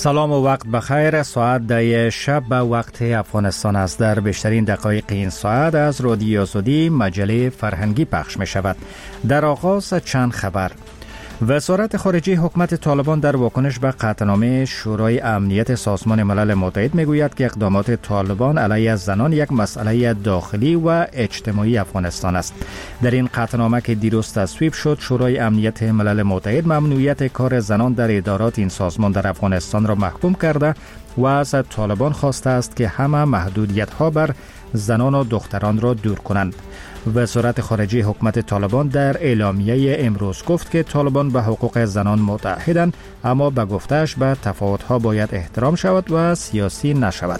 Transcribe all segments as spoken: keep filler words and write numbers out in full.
سلام و وقت بخیر. ساعت ده شب به وقت افغانستان است. در بیشترین دقایق این ساعت از رادیو آزادی مجله فرهنگی پخش می شود. در آغاز چند خبر. وزارت خارجه حکومت طالبان در واکنش به قطعنامه شورای امنیت سازمان ملل متحد می گوید که اقدامات طالبان علیه زنان یک مسئله داخلی و اجتماعی افغانستان است. در این قطعنامه که دیروز تصویب شد، شورای امنیت ملل متحد ممنوعیت کار زنان در ادارات این سازمان در افغانستان را محکوم کرده و از طالبان خواسته است که همه محدودیت ها بر زنان و دختران را دور کنند. وزارت خارجه حکومت طالبان در اعلامیه امروز گفت که طالبان به حقوق زنان متعهدند، اما به گفته‌اش به تفاوت‌ها باید احترام شود و سیاسی نشود.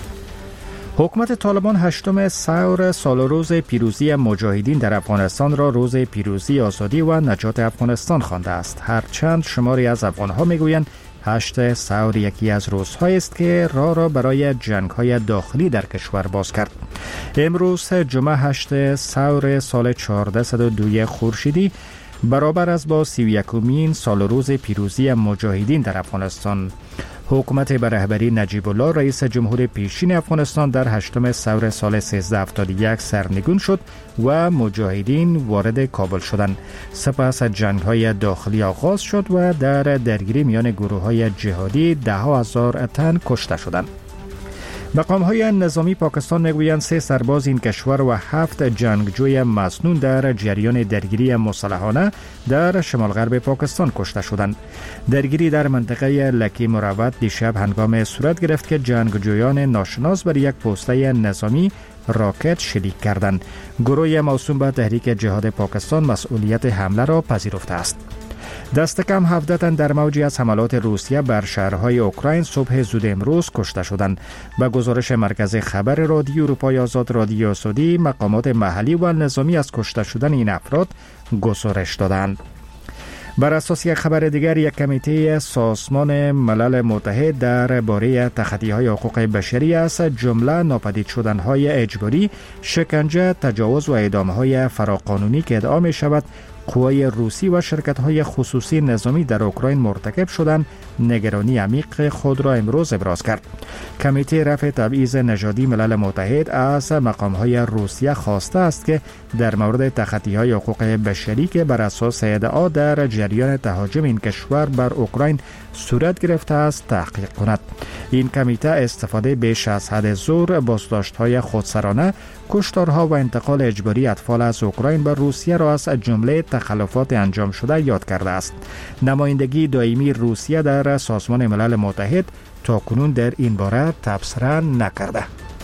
حکومت طالبان هشتم سور سال روز پیروزی مجاهدین در افغانستان را روز پیروزی آزادی و نجات افغانستان خوانده است. هرچند شماری از افغان‌ها می‌گویند هشت سور یکی از روزهایی است که راه را برای جنگ‌های داخلی در کشور باز کرد. امروز جمعه هشت سور سال چهارصد و دو خورشیدی برابر است با سی و یکمین سال روز پیروزی مجاهدین در افغانستان. حکومت به رهبری نجیب الله رئیس جمهور پیشین افغانستان در هشتم سور سال سیزده هفتاد و یک سرنگون شد و مجاهدین وارد کابل شدند. سپس جنگ‌های داخلی آغاز شد و در درگیری میان گروه‌های جهادی ده ها هزار تن کشته شدند. مقام‌های نظامی پاکستان میگویند سه سرباز این کشور و هفت جنگجوی مسنون در جریان درگیری مسلحانه در شمال غرب پاکستان کشته شدند. درگیری در منطقه لکی مروت دیشب هنگام صورت گرفت که جنگجویان ناشناس بر یک پوسته نظامی راکت شلیک کردند. گروه موسوم به تحریک جهاد پاکستان مسئولیت حمله را پذیرفته است. دست کم هفده تن در موجی از حملات روسیه بر شهرهای اوکراین صبح زود امروز کشته شدند. به گزارش مرکز خبر رادیو اروپای آزاد رادیو آزادی، مقامات محلی و نظامی از کشته شدن این افراد گزارش دادند. بر اساس یک خبر دیگر، یک کمیته سازمان ملل متحد درباره تخطی‌های حقوق بشری از جمله ناپدید شدن‌های اجباری، شکنجه، تجاوز و اعدام‌های فراقانونی که ادعا می‌شود قوای روسی و شرکت‌های خصوصی نظامی در اوکراین مرتکب شدند، نگرانی عمیق خود را امروز ابراز کرد. کمیته رفع تبعیض نژادی ملل متحد از مقام‌های روسیه خواسته است که در مورد تخطی‌های حقوق بشری که بر اساس ادعا در جریان تهاجم این کشور بر اوکراین صورت گرفته است تحقیق کند. این کمیته استفاده بیش از حد زور، بازداشت‌های خودسرانه، کشتارها و انتقال اجباری اطفال از اوکراین به روسیه را از جمله تخلفات انجام شده یاد کرده است. نمایندگی دائمی روسیه در سازمان ملل متحد تاکنون در این باره تبصره نکرده.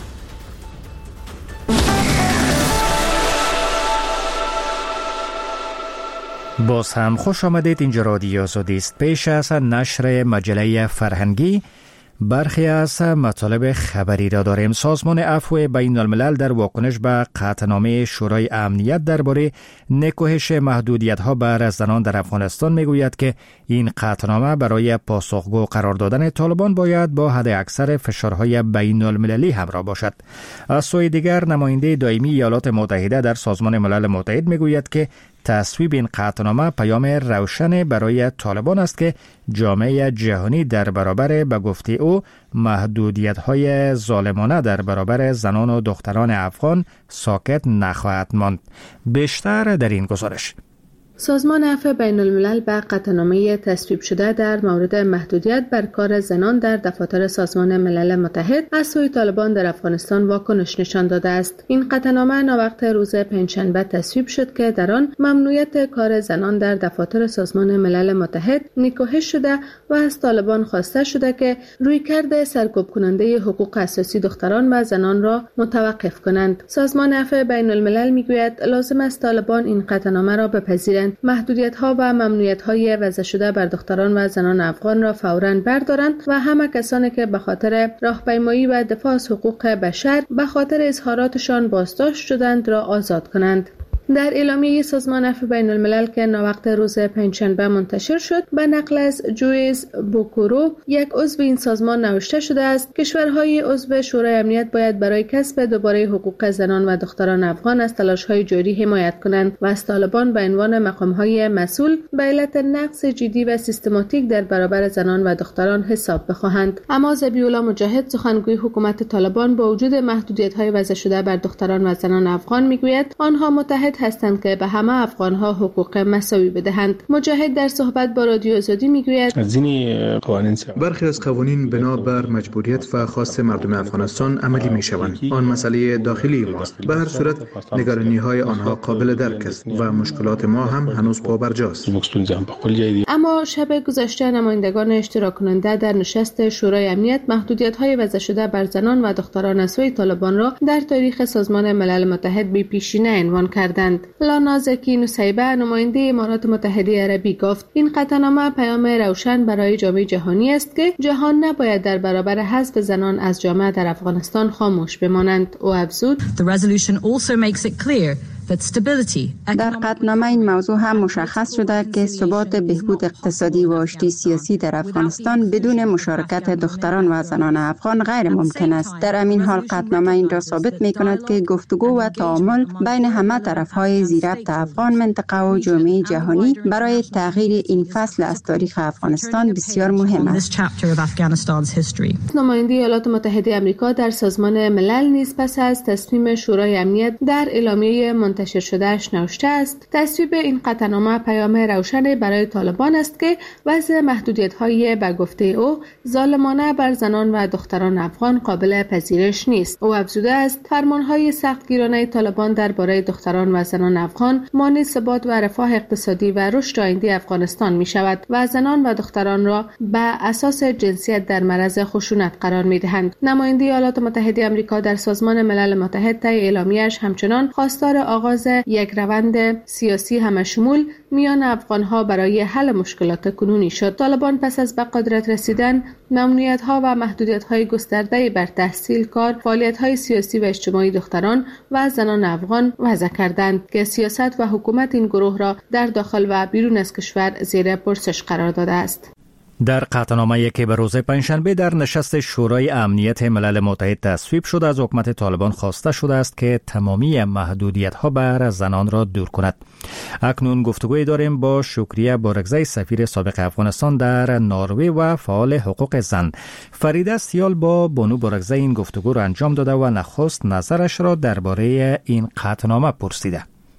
باز هم خوش آمدید. اینجا رادیو آزادی است. پیش از نشر مجله فرهنگی برخی از مطالب خبری را داریم. سازمان عفو بین الملل در واکنش به قطعنامه شورای امنیت درباره نکوهش محدودیت‌ها بر زنان در افغانستان میگوید که این قطعنامه برای پاسخگو قرار دادن طالبان باید با حد اکثر فشارهای بین المللی همراه باشد. از سوی دیگر، نماینده دائمی ایالات متحده در سازمان ملل متحد میگوید که تصویب این قطعنامه پیام روشن برای طالبان است که جامعه جهانی در برابر به گفته او محدودیت‌های ظالمانه در برابر زنان و دختران افغان ساکت نخواهد ماند. بیشتر در این گزارش. سازمان عفو بین الملل به قطعنامه تصویب شده در مورد محدودیت بر کار زنان در دفاتر سازمان ملل متحد از سوی طالبان در افغانستان واکنش نشان داده است. این قطعنامه ناوقت روز پنجشنبه تصویب شد که در آن ممنوعیت کار زنان در دفاتر سازمان ملل متحد نکوهش شده و از طالبان خواسته شده که رویکرد سرکوب کننده حقوق اساسی دختران و زنان را متوقف کنند. سازمان عفو بین الملل میگوید لازم است طالبان این قطعنامه را بپذیرند، محدودیت‌ها و ممنوعیت‌های وضع شده بر دختران و زنان افغان را فوراً بردارند و همه کسانی که به خاطر راهپیمایی و دفاع از حقوق بشر به خاطر اظهاراتشان بازداشت شدند را آزاد کنند. در اعلامیه سازمان عفو بین الملل که ناوقت روز پنجشنبه منتشر شد، به نقل از جویس بوکورو، یک عضو این سازمان، نوشته شده است کشورهای عضو شورای امنیت باید برای کسب دوباره حقوق زنان و دختران افغان از تلاش‌های جاری حمایت کنند و از طالبان به عنوان مقام‌های مسئول به علت نقض جدی و سیستماتیک در برابر زنان و دختران حساب بخواهند. اما ذبیح‌الله مجاهد، سخنگوی حکومت طالبان، با وجود محدودیت‌های وضع شده بر دختران و زنان افغان میگوید آنها متحد هستند که به همه افغان‌ها حقوق مساوی بدهند. مجاهد در صحبت با رادیو آزادی میگوید برخی از قوانین بنا بر مجبوریت و خواست مردم افغانستان عملی میشوند. آن مسئله داخلی ماست. به هر صورت نگرانی‌های آنها قابل درک است و مشکلات ما هم هنوز پابرجاست. اما شب گذشته نمایندگان اشتراک کننده در نشست شورای امنیت محدودیت‌های وضع شده بر زنان و دختران از سوی طالبان را در تاریخ سازمان ملل متحد بی پیشینه عنوان کردند. لانا زکی نصیبه، نماینده امارات متحده عربی، گفت این قطعنامه پیام روشن برای جامعه جهانی است که جهان نباید در برابر حذف زنان از جامعه در افغانستان خاموش بمانند. او افزود در قطعنامه این موضوع هم مشخص شده که ثبات بهبود اقتصادی و آشتی سیاسی در افغانستان بدون مشارکت دختران و زنان افغان غیر ممکن است. در همین حال قطعنامه این را ثابت می کند که گفتگو و تعامل بین همه طرف‌های زیربط افغان، منطقه و جامعه جهانی برای تغییر این فصل از تاریخ افغانستان بسیار مهم است. نماینده ایالات متحده آمریکا در سازمان ملل نیز پس از تصمیم شورای امنیت در اعلامیه منتشر شدهش نوشته است تصویب این قطعنامه پیام روشنی برای طالبان است که وضع محدودیت‌های به گفته او ظالمانه بر زنان و دختران افغان قابل پذیرش نیست. او افزوده است فرمان‌های سختگیرانه طالبان درباره دختران و زنان افغان مانع ثبات و رفاه اقتصادی و رشد آینده افغانستان می‌شود و زنان و دختران را به اساس جنسیت در معرض خشونت قرار می‌دهند. نماینده ایالات متحده آمریکا در سازمان ملل متحد طی اعلامیه‌اش همچنان خواستار آغاز یک روند سیاسی همشمول میان افغان‌ها برای حل مشکلات کنونی شد. طالبان پس از به قدرت رسیدن ممنوعیت‌ها و محدودیت‌های گسترده بر تحصیل، کار، فعالیت‌های سیاسی و اجتماعی دختران و زنان افغان وضع کردند که سیاست و حکومت این گروه را در داخل و بیرون از کشور زیر پرسش قرار داده است. در قطعنامه‌ای که به روز پنجشنبه در نشست شورای امنیت ملل متحد تصویب شد، از حکومت طالبان خواسته شده است که تمامی محدودیت‌ها بر زنان را دور کند. اکنون گفتگوی داریم با شکریه بارگزی، سفیر سابق افغانستان در نروژ و فعال حقوق زن. فریده سیال با بانو بارگزی این گفتگو را انجام داده و نخست نظرش را درباره این قطعنامه پرسیده.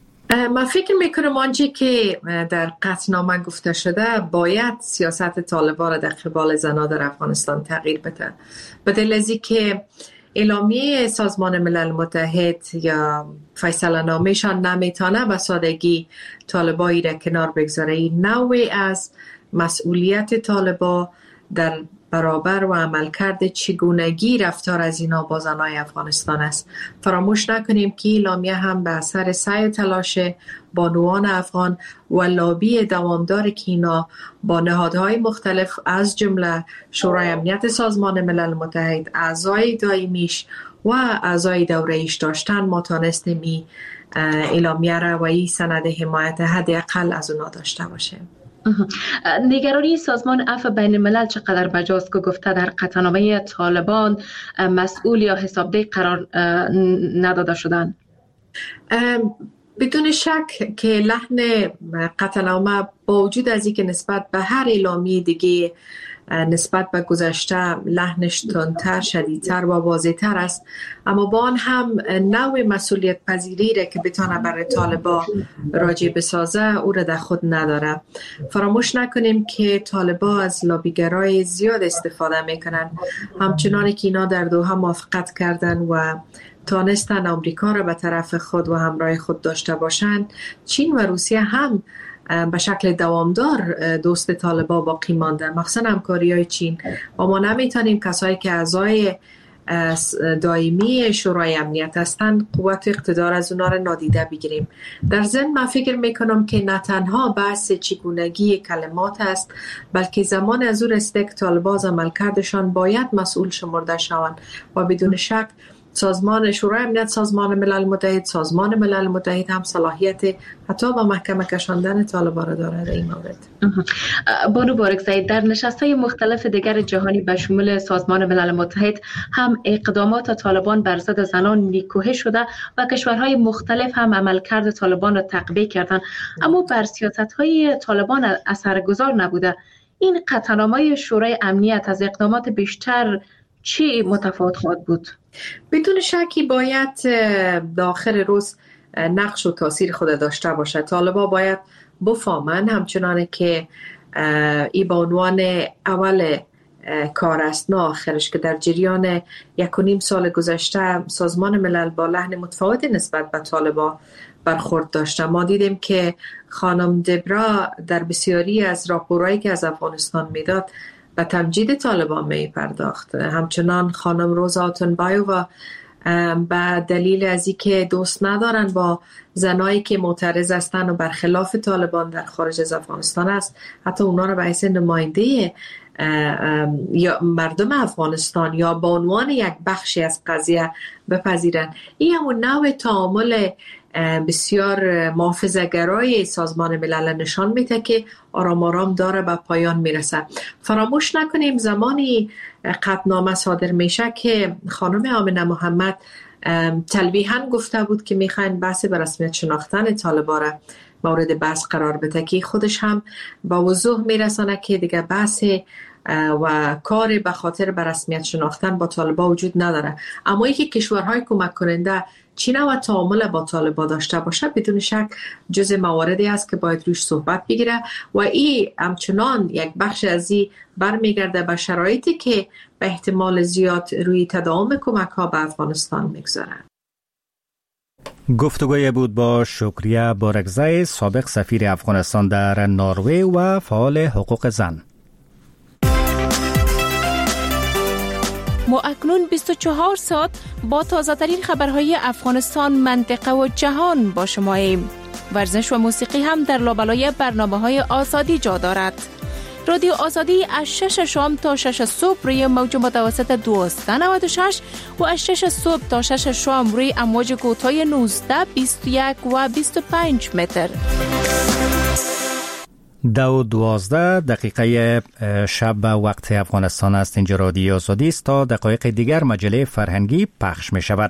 من فکر میکنم آنچه که در قطعنامه گفته شده باید سیاست طالبان در قبال زنان در افغانستان تغییر بده، به دلیل از اینکه اعلامیه سازمان ملل متحد یا فیصله نامه‌شان نمیتونه به سادگی طالبایی را کنار بگذاره. نوعی از مسئولیت طالبان در برابر و عملکرد چگونگی رفتار از اینا با زنای افغانستان است. فراموش نکنیم که اعلامیه هم به اثر سعی و تلاش بانوان افغان و لابی دوامدار که اینا با نهادهای مختلف از جمله شورای امنیت سازمان ملل متحد، اعضای دائمیش و اعضای دوره‌ایش داشتن، ما تانستیم این اعلامیه را و این سند حمایت حداقل از اونا داشته باشیم. نگرانی سازمان عفو بین الملل چقدر بجاست که گفته در قطعنامه طالبان مسئول یا حسابدهی قرار نداده شدن؟ بدون شک که لحن قطعنامه با وجود از اینکه نسبت به هر اعلامیه دیگه نسبت به گذشته لحنش تندتر، شدیدتر و واضح‌تر است، اما با آن هم نوع مسئولیت پذیری را که بتانه برای طالبان راجع بسازه او را در خود نداره. فراموش نکنیم که طالبان از لابیگرای زیاد استفاده میکنن، همچنانی که اینا در دوحه موافقت کردن و تانستن آمریکا را به طرف خود و همراه خود داشته باشند. چین و روسیه هم به شکل دوامدار دوست طالبان باقی مانده، مخصوصا همکاری‌های چین، و ما نمیتونیم کسایی که اعضای دائمی شورای امنیت هستند قوت اقتدار از اونا را نادیده بگیریم. در ضمن من فکر میکنم که نه تنها بحث چگونگی کلمات است، بلکه زمان از او رسیده که طالبان عملکردشان باید مسئول شمرده شوند و بدون شک سازمان شورای امنیت سازمان ملل متحد، سازمان ملل متحد هم صلاحیت حتی با محکمه کشاندن طالبان را داره در این مورد. بانو بارکزئی، در نشست‌های مختلف دیگر جهانی به شمول سازمان ملل متحد هم اقدامات طالبان بر ضد زنان نیکوهی شده و کشورهای مختلف هم عملکرد طالبان را تقویه کردند، اما بر سیاست‌های طالبان اثرگذار نبوده. این قطعنامه شورای امنیت از اقدامات بیشتر چی متفاوت خواهد بود؟ بدون شکی باید داخل روز نقش و تاثیر خود داشته باشه. طالبان باید بفهمن همچنانه که ای به عنوان اول کار است نه آخرش که در جریان یک و نیم سال گذشته سازمان ملل با لحن متفاوت نسبت به طالبان برخورد داشته. ما دیدیم که خانم دبرا در بسیاری از راپورهایی که از افغانستان میداد به تمجید طالبان می پرداخت. همچنان خانم روزا آتونبایووا به دلیل از اینکه دوست ندارن با زنایی که معترض هستند و برخلاف طالبان در خارج از افغانستان است، حتی اونا رو به حیث نماینده یا مردم افغانستان یا به عنوان یک بخشی از قضیه بپذیرن. این همون نوع تعامل بسیار محافظه‌گرای سازمان ملل نشان میده که آرام آرام داره به پایان میرسه. فراموش نکنیم زمانی قطعنامه صادر میشه که خانم آمنه محمد تلویحاً گفته بود که میخواین بحث به رسمیت شناختن طالبان را مورد بحث قرار بده، که خودش هم با وضوح میرسانه که دیگه بحث و کار به خاطر به رسمیت شناختن با طالبان وجود نداره. اما اینکه کشورهای کمک کننده چین و تعامل با طالبان داشته باشه بدون شک جزء مواردی است که باید روش صحبت بگیره و این همچنان یک بخش از این برمیگرده به شرایطی که به احتمال زیاد روی تداوم کمک ها به افغانستان میگذارن. گفتگوی بود با شکریه بارکزئی، سابق سفیر افغانستان در نروژ و فعال حقوق زن. ما اکنون بیست و چهار ساعت با تازه ترین خبرهای افغانستان، منطقه و جهان با شماییم. ورزش و موسیقی هم در لابلای برنامه‌های آزادی جا دارد. رادیو آزادی از شش شام تا شش صبح روی موج متوسط دویست و نود و شش و از شش صبح تا شش شام روی امواج کوتاه نوزده، بیست و یک و بیست و پنج متر. دو دوازده دقیقه شب وقت افغانستان است. اینجا رادیو آزادی است. تا دقایق دیگر مجله فرهنگی پخش می شود.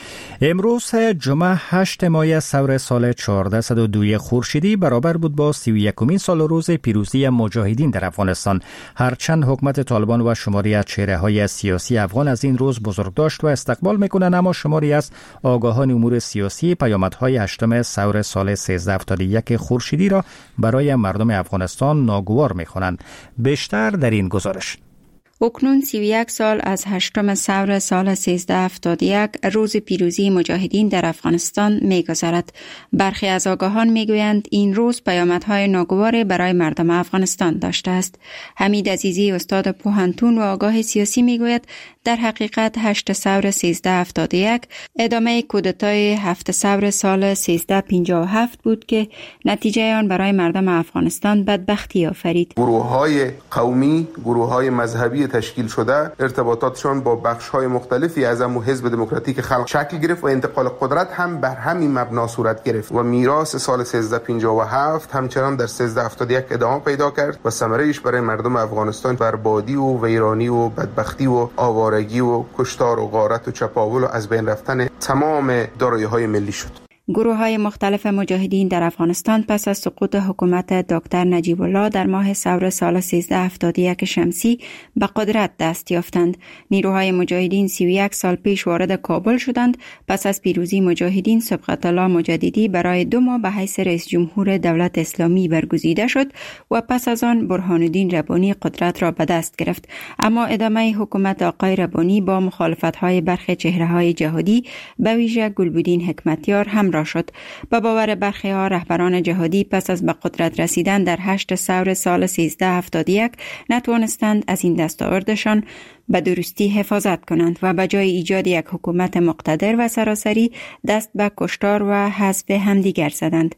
امروز جمعه هشت ماه سور سال چهارصد و دو خورشیدی برابر بود با سی و یکمین سال روز پیروزی مجاهدین در افغانستان. هرچند حکومت طالبان و شماری از چهره‌های سیاسی افغان از این روز بزرگداشت و استقبال میکنند، اما شماری از آگاهان امور سیاسی پیامدهای هشتم سور سال سیزده هفتاد و یک خورشیدی را برای مردم افغانستان ناگوار میخوانند. بیشتر در این گزارش. اکنون سی و یک سال از هشتم سور سال سیزده هفتاد و یک روز پیروزی مجاهدین در افغانستان می‌گذرد. برخی از آگاهان میگویند این روز پیامدهای ناگوار برای مردم افغانستان داشته است. حمید عزیزی، استاد پوهنتون و آگاه سیاسی، میگوید در حقیقت هشت سور سیزده هفتاد و یک ادامه کودتای هفت سور سال سیزده پنجاه و هفت بود که نتیجه آن برای مردم افغانستان بدبختی آفرید. گروه‌های قومی، گروه‌های مذهبی تشکیل شده ارتباطاتشان با بخش‌های مختلفی از همون حزب دموکراتیک خلق شکل گرفت و انتقال قدرت هم بر همین مبنا صورت گرفت و میراث سال سیزده پنجاه و هفت همچنان در سیزده هفتاد و یک ادامه پیدا کرد و ثمره‌اش برای مردم افغانستان بربادی و ویرانی و بدبختی و آوارگی و کشتار و غارت و چپاول و از بین رفتن تمام دارایی‌های ملی شد. گروه‌های مختلف مجاهدین در افغانستان پس از سقوط حکومت دکتر نجیب الله در ماه سور سال سیزده هفتاد و یک شمسی به قدرت دست یافتند. نیروهای مجاهدین سی و یک سال پیش وارد کابل شدند. پس از پیروزی مجاهدین سبقت الله مجددی برای دو ماه به حیث رئیس جمهور دولت اسلامی برگزیده شد و پس از آن برهان الدین ربانی قدرت را به دست گرفت. اما ادامه حکومت آقای ربانی با مخالفت‌های برخی چهره‌های جهادی به ویژه گلبدین حکمتیار هم شد. با باور برخی ها رهبران جهادی پس از به قدرت رسیدن در هشت سور سال سیزده هفتاد و یک نتوانستند از این دستاوردشان به درستی حفاظت کنند و به جای ایجاد یک حکومت مقتدر و سراسری دست به کشتار و حذف همدیگر زدند.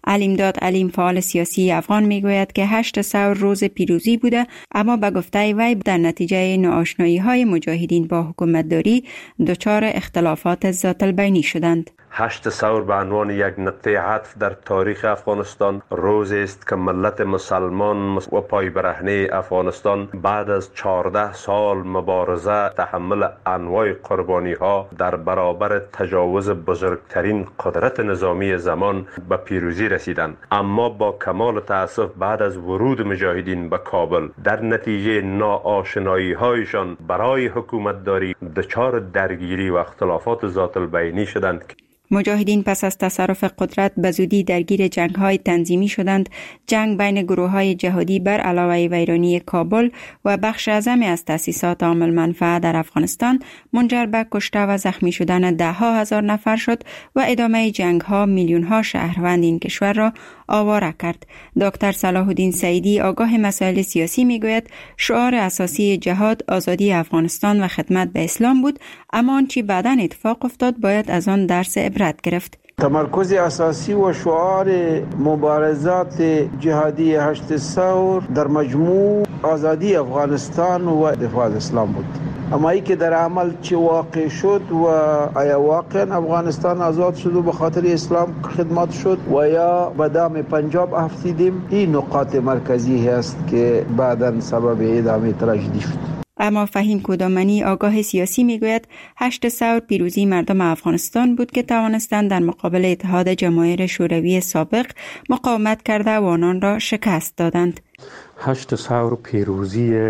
علیمداد علیم فعال سیاسی افغان میگوید که هشت ثور روز پیروزی بوده، اما به گفته وی در نتیجه ناآشنایی های مجاهدین با حکومتداری دچار اختلافات ذات البینی شدند. هشت ثور به عنوان یک نقطه عطف در تاریخ افغانستان روزی است که ملت مسلمان و پای برهنه افغانستان بعد از چهارده سال مبارزه تحمل انواع قربانی ها در برابر تجاوز بزرگترین قدرت نظامی زمان به پیروزی رسیدند، اما با کمال تأسف بعد از ورود مجاهدین به کابل در نتیجه ناآشنایی هایشان برای حکومتداری دچار درگیری و اختلافات ذات البینی شدند. مجاهدین پس از تصرف قدرت به زودی درگیر جنگ‌های تنظیمی شدند. جنگ بین گروه‌های جهادی بر علاوه ویرانی کابل و بخش اعظمی از تأسیسات عامل منفعه در افغانستان منجر به کشته و زخمی شدن ده ها هزار نفر شد و ادامه جنگ‌ها میلیون ها شهروند این کشور را آواره کرد. دکتر صلاح الدین سعیدی آگاه مسائل سیاسی میگوید شعار اساسی جهاد آزادی افغانستان و خدمت به اسلام بود، اما آنچه بعداً اتفاق افتاد باید از آن درس عبرت گرفت. تمرکز اساسی و شعار مبارزات جهادی هشت ثور در مجموع آزادی افغانستان و دفاع از اسلام بود، اما ای که در عمل چه واقع شد و آیا واقعا افغانستان آزاد شد و به خاطر اسلام خدمت شد و یا به دام پنجاب افتیدیم، این نقاط مرکزی هست که بعداً سبب ادامه تراژدی شد. اما فهیم کودامنی آگاه سیاسی میگوید هشت ثور پیروزی مردم افغانستان بود که توانستند در مقابل اتحاد جماهیر شوروی سابق مقاومت کرده و آنان را شکست دادند. هشت ثور پیروزی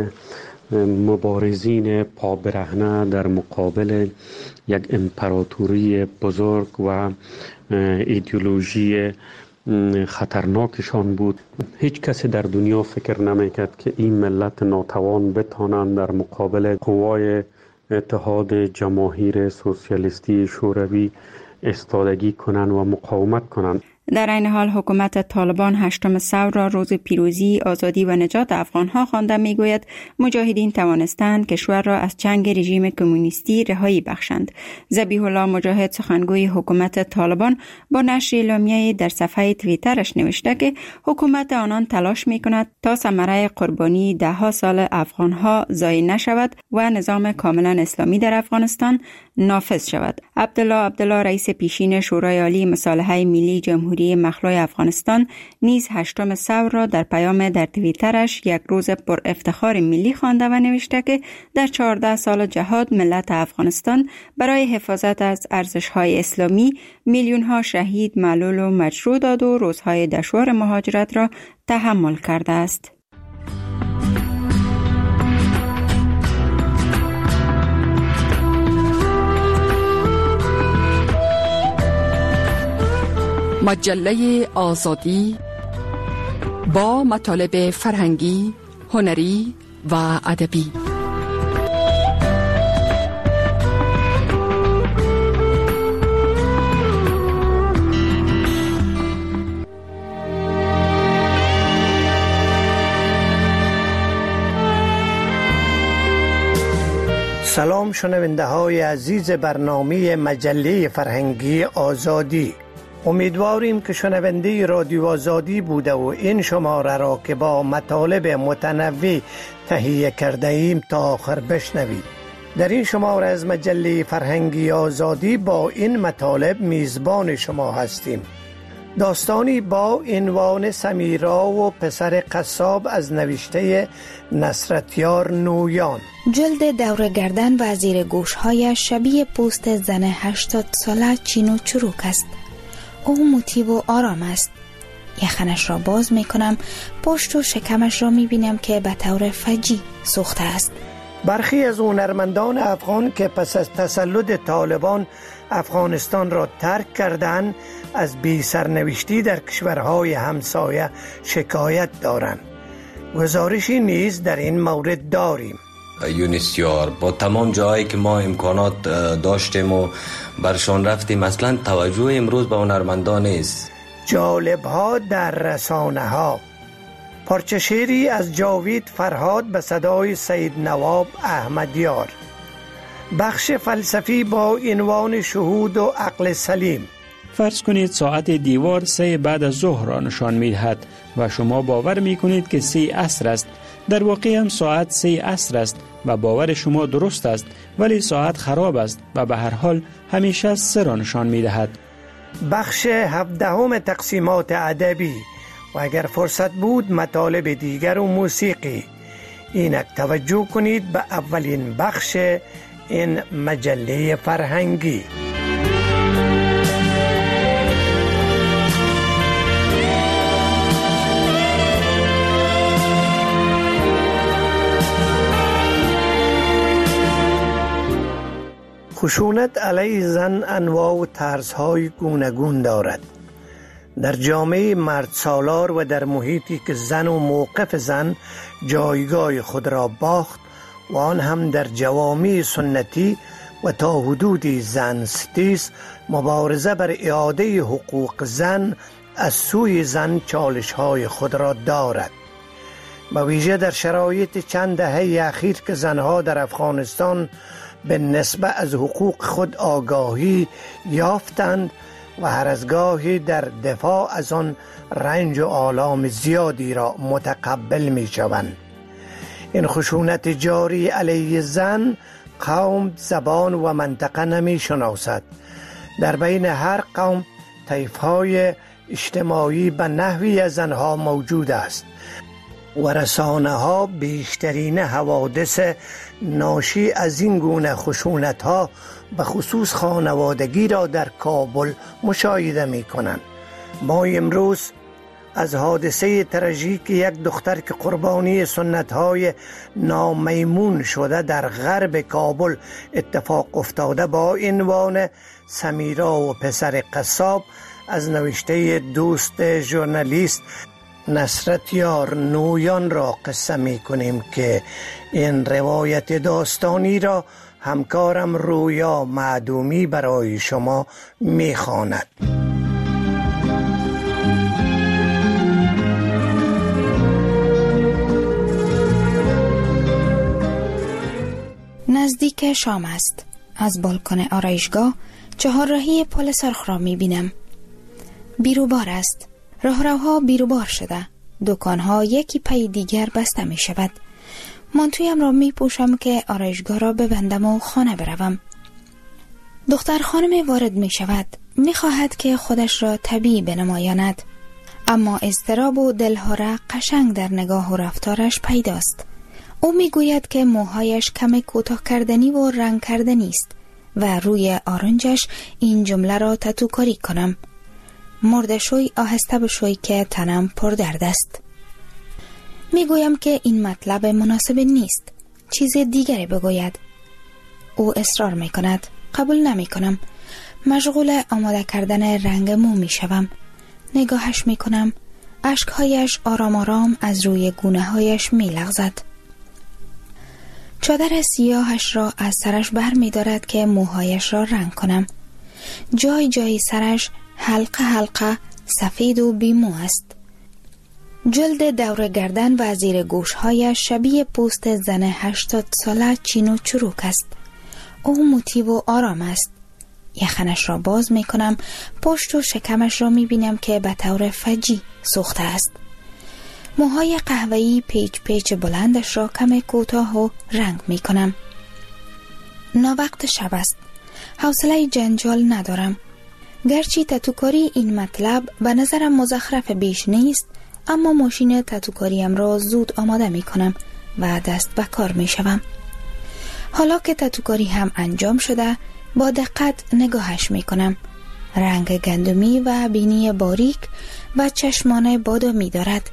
مبارزین پابرهنه در مقابل یک امپراتوری بزرگ و ایدئولوژی خطرناکشان بود. هیچ کسی در دنیا فکر نمیکرد که این ملت ناتوان بتوانند در مقابل قوای اتحاد جماهیر سوسیالیستی شوروی ایستادگی کنند و مقاومت کنند. در این حال حکومت طالبان هشتم ثور را روز پیروزی، آزادی و نجات افغانها خوانده میگوید مجاهدین توانستند کشور را از چنگ رژیم کمونیستی رهایی بخشند. ذبیح الله مجاهد سخنگوی حکومت طالبان با نشر اعلامیه‌ای در صفحه توییترش نوشته که حکومت آنان تلاش میکند تا ثمره قربانی ده ها سال افغانها ضایع نشود و نظام کاملا اسلامی در افغانستان نافذ شود. عبدالله عبدالله رئیس پیشین شورای عالی مصالحه ملی جمهوری مخلوع افغانستان نیز هشتم ثور را در پیام در توییترش یک روز پر افتخار ملی خوانده و نوشته که در چهارده سال جهاد ملت افغانستان برای حفاظت از ارزش‌های اسلامی میلیون‌ها شهید، معلول و مجروح داد و روزهای دشوار مهاجرت را تحمل کرده است. مجله آزادی با مطالب فرهنگی، هنری و ادبی. سلام شنونده های عزیز برنامه مجله فرهنگی آزادی. امیدواریم که شنونده رادیو آزادی بوده و این شماره را که با مطالب متنوع تهیه کرده ایم تا آخر بشنوید. در این شماره از مجله فرهنگی آزادی با این مطالب میزبان شما هستیم. داستانی با عنوان سمیرا و پسر قصاب از نوشته نصرتیار نویان. جلد دور گردن و زیر گوش‌هایش شبیه پوست زن هشتاد ساله چین و چروک است. او مطیع و آرام است. یخنش را باز می کنم، پشت و شکمش را می بینم که به طور فجی سوخته است. برخی از هنرمندان افغان که پس از تسلط طالبان افغانستان را ترک کردند از بی سرنوشتی در کشورهای همسایه شکایت دارند. گزارشی نیز در این مورد داریم. یونیسیار با تمام جایی که ما امکانات داشتیم و برشان رفتیم، اصلا توجه امروز به هنرمندان نیست. جالب ها در رسانه ها. پارچه شعری از جاوید فرهاد به صدای سید نواب احمدیار. بخش فلسفی با عنوان شهود و عقل سلیم. فرض کنید ساعت دیوار سه بعد از ظهر را نشان می دهد و شما باور می کنید که سه عصر است. در واقع هم ساعت سه عصر است و باور شما درست است، ولی ساعت خراب است و به هر حال همیشه سه را نشان می دهد. بخش هفدهم تقسیمات ادبی و اگر فرصت بود مطالب دیگر و موسیقی. اینک توجه کنید به اولین بخش این مجله فرهنگی. خشونت علیه زن انواع و طرزهای گوناگون دارد. در جامعه مرد سالار و در محیطی که زن و موقف زن جایگاه خود را باخت و آن هم در جوامع سنتی و تا حدودی زن ستیز، مبارزه بر اعاده حقوق زن از سوی زن چالش‌های خود را دارد. به ویژه در شرایط چند دهه اخیر که زنها در افغانستان به نسبت از حقوق خود آگاهی یافتند و هر از گاهی در دفاع از آن رنج و آلام زیادی را متقبل می شوند. این خشونت جاری علیه زن قوم، زبان و منطقه نمی شناسد. در بین هر قوم طیف‌های اجتماعی به نحوی از زنها موجود است و رسانه ها بیشترین حوادث ناشی از این گونه خشونت ها به خصوص خانوادگی را در کابل مشاهده می کنند. ما امروز از حادثه تراژیک یک دختر که قربانی سنت های نامیمون شده در غرب کابل اتفاق افتاده با عنوان سمیرا و پسر قصاب از نوشته دوست ژورنالیست نصرت یار نویان را قصه می کنیم که این روایت داستانی را همکارم رویا معدومی برای شما می خواند. نزدیک شام است. از بالکن آرایشگاه چهارراهی پل سرخ را می بینم. بیروبار است. راهروها بیروبار شده. دکانها یکی پی دیگر بسته می شود. مانتویم را می پوشم که آرایشگاه را ببندم و خانه بروم. دختر خانم وارد می شود. می خواهد که خودش را طبیعی بنمایاند. اما اضطراب و دلهره قشنگ در نگاه و رفتارش پیداست. او می گوید که موهایش کم کوتاه کردنی و رنگ کردنی است و روی آرنجش این جمله را تتوکاری کنم: مرده شوی آهسته بشوی که تنم پر درد است. می گویم که این مطلب مناسب نیست، چیز دیگری بگوید. او اصرار می کند. قبول نمی کنم. مشغول آماده کردن رنگ مو می شوم. نگاهش می کنم. اشکهایش آرام آرام از روی گونه هایش می لغزد. چادر سیاهش را از سرش بر می دارد که موهایش را رنگ کنم. جای جای سرش حلقه حلقه سفید و بیمو است. جلد دور گردن و زیر گوشهایش شبیه پوست زن هشتاد ساله چین و چروک است. او موتیو و آرام است. یخنش را باز می کنم. پشت و شکمش را می بینم که به طور فجی سوخته است. موهای قهوه‌ای پیچ پیچ بلندش را کم کوتاه و رنگ می کنم. ناوقت شب است. حوصله جنجال ندارم. گرچه تتوکاری این مطلب به نظرم مزخرف بیش نیست، اما ماشین تتوکاریم را زود آماده می کنم و دست به کار می شوم. حالا که تتوکاری هم انجام شده، با دقت نگاهش می کنم. رنگ گندمی و بینی باریک و چشمان بادامی دارد.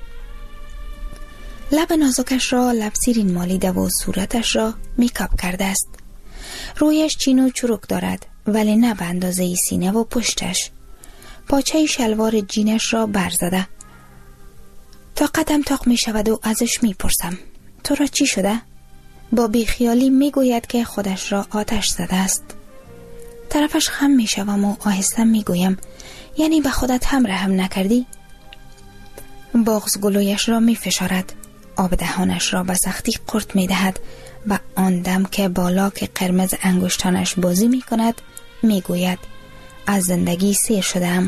لب نازکش را لب سیرین مالیده و صورتش را میکاپ کرده است. رویش چین و چروک دارد، ولی نه به اندازه سینه و پشتش. پاچه شلوار جینش را برزده. تا قدم تاق می شود و ازش می پرسم: تو را چی شده؟ با بیخیالی می گوید که خودش را آتش زده است. طرفش خم می شوم و آهسته می گویم: یعنی به خودت هم رحم نکردی؟ بغض گلویش را می فشارد. آب دهانش را به سختی قورت می دهد و آن دم که بالا که قرمز انگشتانش بازی می کند می گوید: از زندگی سیر شدم.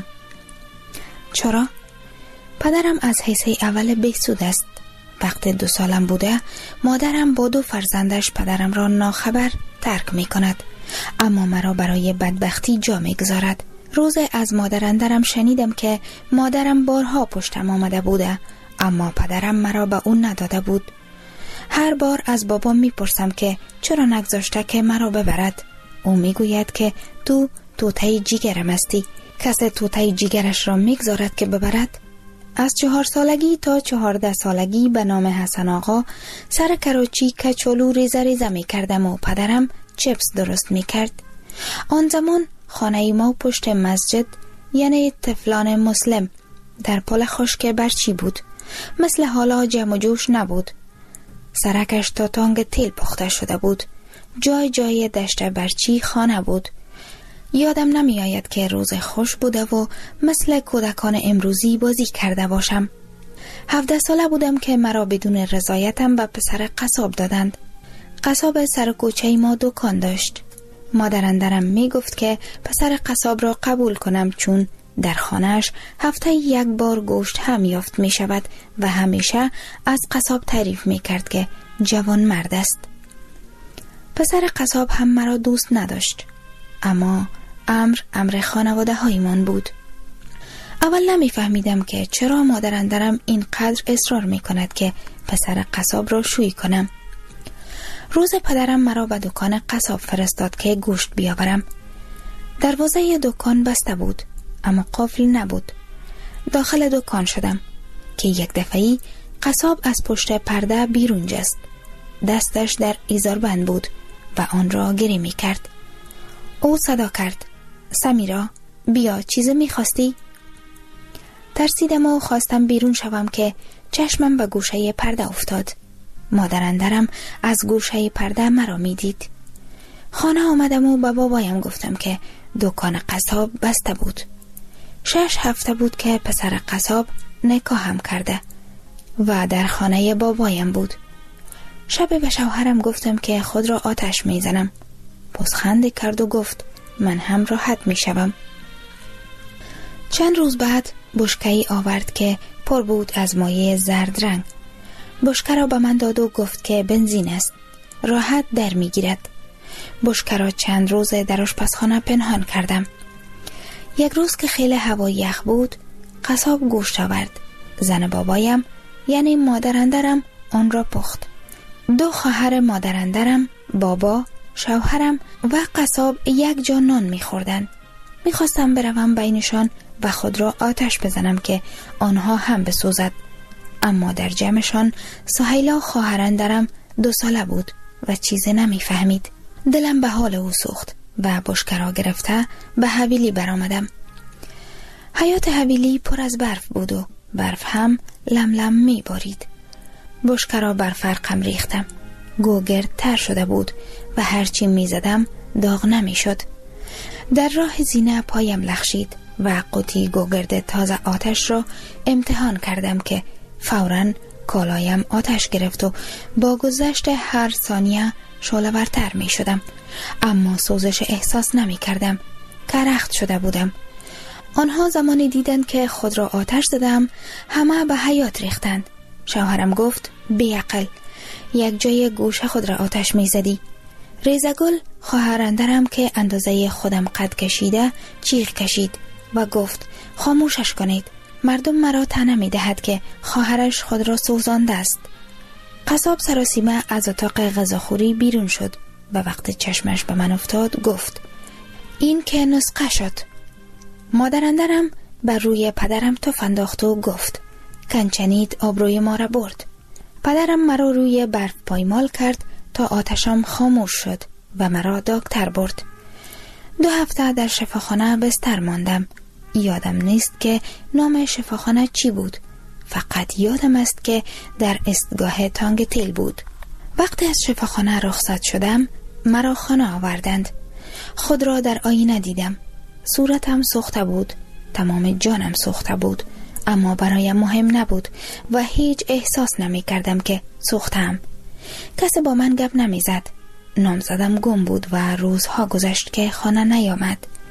چرا؟ پدرم از حیث اول بیسود است. وقتی دو سالم بوده مادرم با دو فرزندش پدرم را ناخبر ترک می کند، اما مرا برای بدبختی جا می گذارد. روز از مادر اندرم شنیدم که مادرم بارها پشتم آمده بوده، اما پدرم مرا به اون نداده بود. هر بار از بابام می پرسم که چرا نگذاشته که مرا ببرد. او می گوید که تو توتای جیگرم هستی، کسی توتای جیگرش را می گذارد که ببرد؟ از چهار سالگی تا چهارده سالگی به نام حسن آقا سر کراچی کچالو ریزه ریزه می کردم و پدرم چپس درست می کرد. آن زمان خانه ما پشت مسجد، یعنی طفلان مسلم، در پل خشک برچی بود. مثل حالا جمع و جوش نبود. سرکش تا تانگ تیل پخته شده بود. جای جای دشت برچی خانه بود. یادم نمی آید که روز خوش بوده و مثل کودکان امروزی بازی کرده باشم. هفده ساله بودم که مرا بدون رضایتم به پسر قصاب دادند. قصاب سر کوچه ما دکان داشت. مادر اندرم می گفت که پسر قصاب را قبول کنم، چون در خانهش هفته یک بار گوشت هم یافت می شود و همیشه از قصاب تعریف می کرد که جوان مرد است. پسر قصاب هم مرا دوست نداشت، اما امر امر خانواده هایمان بود. اول نمی فهمیدم که چرا مادر اندرم اینقدر اصرار می کند که پسر قصاب را شویی کنم. روز پدرم مرا به دکان قصاب فرستاد که گوشت بیاورم. دروازه دکان بسته بود، اما قفل نبود. داخل دکان شدم که یک دفعی قصاب از پشت پرده بیرون جست. دستش در ایزار بند بود و آن را گری می کرد. او صدا کرد: سمیرا، بیا، چیز می خواستی؟ ترسیدم و خواستم بیرون شوم که چشمم به گوشه پرده افتاد. مادر اندرم از گوشه پرده مرا می دید. خانه آمدم و به بابایم گفتم که دکان قصاب بسته بود. شش هفته بود که پسر قصاب نکاهم کرده و در خانه بابایم بود. شب به شوهرم گفتم که خود را آتش می زنم. پوزخندی کرد و گفت من هم راحت می شوم. چند روز بعد بشکه‌ای آورد که پر بود از مایع زرد رنگ. بشکه را به من داد و گفت که بنزین است، راحت در می گیرد. بشکه را چند روز در آشپزخانه پنهان کردم. یک روز که خیلی هوا یخ بود، قصاب گوشت آورد. زن بابایم، یعنی مادر اندرم، آن را پخت. دو خواهر مادر اندرم، بابا، شوهرم و قصاب یک جا نان می خوردن. می خواستم بروم بینشان و خود را آتش بزنم که آنها هم بسوزد، اما در جمعشان سهیلا خواهر اندرم دو ساله بود و چیزی نمی فهمید. دلم به حال او سوخت و بشکه را گرفته به حویلی برآمدم. حیات حویلی پر از برف بود و برف هم لم لم می بارید. بشکه را بر فرقم ریختم. گوگرد تر شده بود و هرچی می زدم داغ نمی شد. در راه زینه پایم لخشید و قوطی گوگرد تازه آتش را امتحان کردم که فوراً کالایم آتش گرفت و با گذشت هر ثانیه شعله‌ورتر می شدم، اما سوزش احساس نمی کردم که رخت شده بودم. آنها زمانی دیدند که خود را آتش زدم همه به حیات ریختند. شوهرم گفت بیعقل، یک جای گوشه خود را آتش می زدی. ریزگل خواهر اندرم که اندازه خودم قد کشیده چیغ کشید و گفت خاموشش کنید، مردم مرا طعنه می دهد که خواهرش خود را سوزانده است. قصاب سراسیمه از اتاق غذاخوری بیرون شد و وقتی چشمش به من افتاد گفت این که نسخه شد. مادر اندرم بر روی پدرم تف انداخت و گفت کنچنید آبروی ما را برد. پدرم مرا روی برف پایمال کرد تا آتشم خاموش شد و مرا دکتر برد. دو هفته در شفاخانه بستر ماندم. یادم نیست که نام شفاخانه چی بود، فقط یادم است که در استگاه تانگ تیل بود. وقتی از شفاخانه رخصت شدم مرا خانه آوردند. خود را در آینه دیدم. صورتم سوخته بود، تمام جانم سوخته بود، اما برایم مهم نبود و هیچ احساس نمی کردم که سوختم. کسی با من گپ نمی زد. نامزدم گم بود و روزها گذشت که خانه نیامد.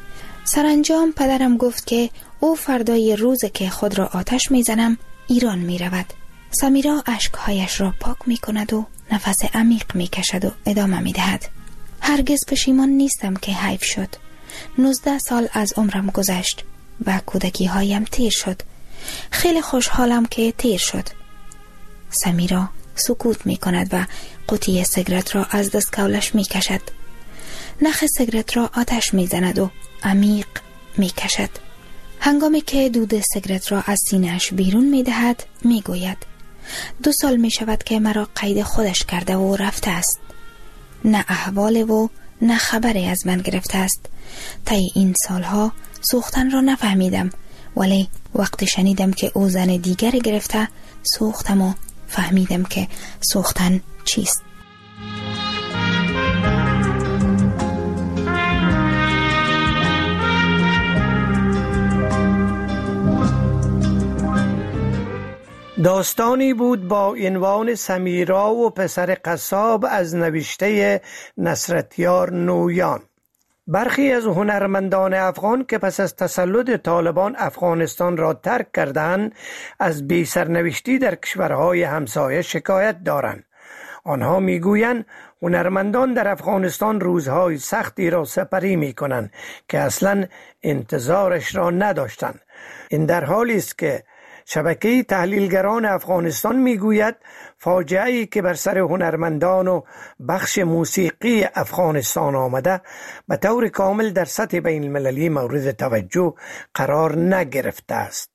سرانجام پدرم گفت که او فردای روز که خود را آتش می زنم ایران می رود. سمیرا اشکهایش را پاک می کند و نفس عمیق می کشد و ادامه می دهد. هرگز پشیمان نیستم که حیف شد. نوزده سال از عمرم گذشت و کودکی هایم تیر شد. خیلی خوشحالم که تیر شد. سمیرا سکوت می کند و قوطی سیگرت را از دستکولش می کشد. نخ سیگرت را آتش می زند و عمیق می کشد. هنگامی که دود سیگرت را از سینه‌اش بیرون می دهد می گوید دو سال می شود که مرا قید خودش کرده و رفته است. نه احوال و نه خبری از من گرفته است. طی این سالها سوختن را نفهمیدم، ولی وقتی شنیدم که او زن دیگری گرفته سوختم و فهمیدم که سوختن چیست. داستانی بود با عنوان سمیرا و پسر قصاب از نوشته نصرتیار نویان. برخی از هنرمندان افغان که پس از تسلط طالبان افغانستان را ترک کردند از بی سرنوشتی در کشورهای همسایه شکایت دارند. آنها میگویند هنرمندان در افغانستان روزهای سختی را سپری می کنند که اصلا انتظارش را نداشتند. این در حالی است که شبکه تحلیلگران افغانستان میگوید فاجعه‌ای که بر سر هنرمندان و بخش موسیقی افغانستان آمده به طور کامل در سطح بین المللی مورد توجه قرار نگرفته است.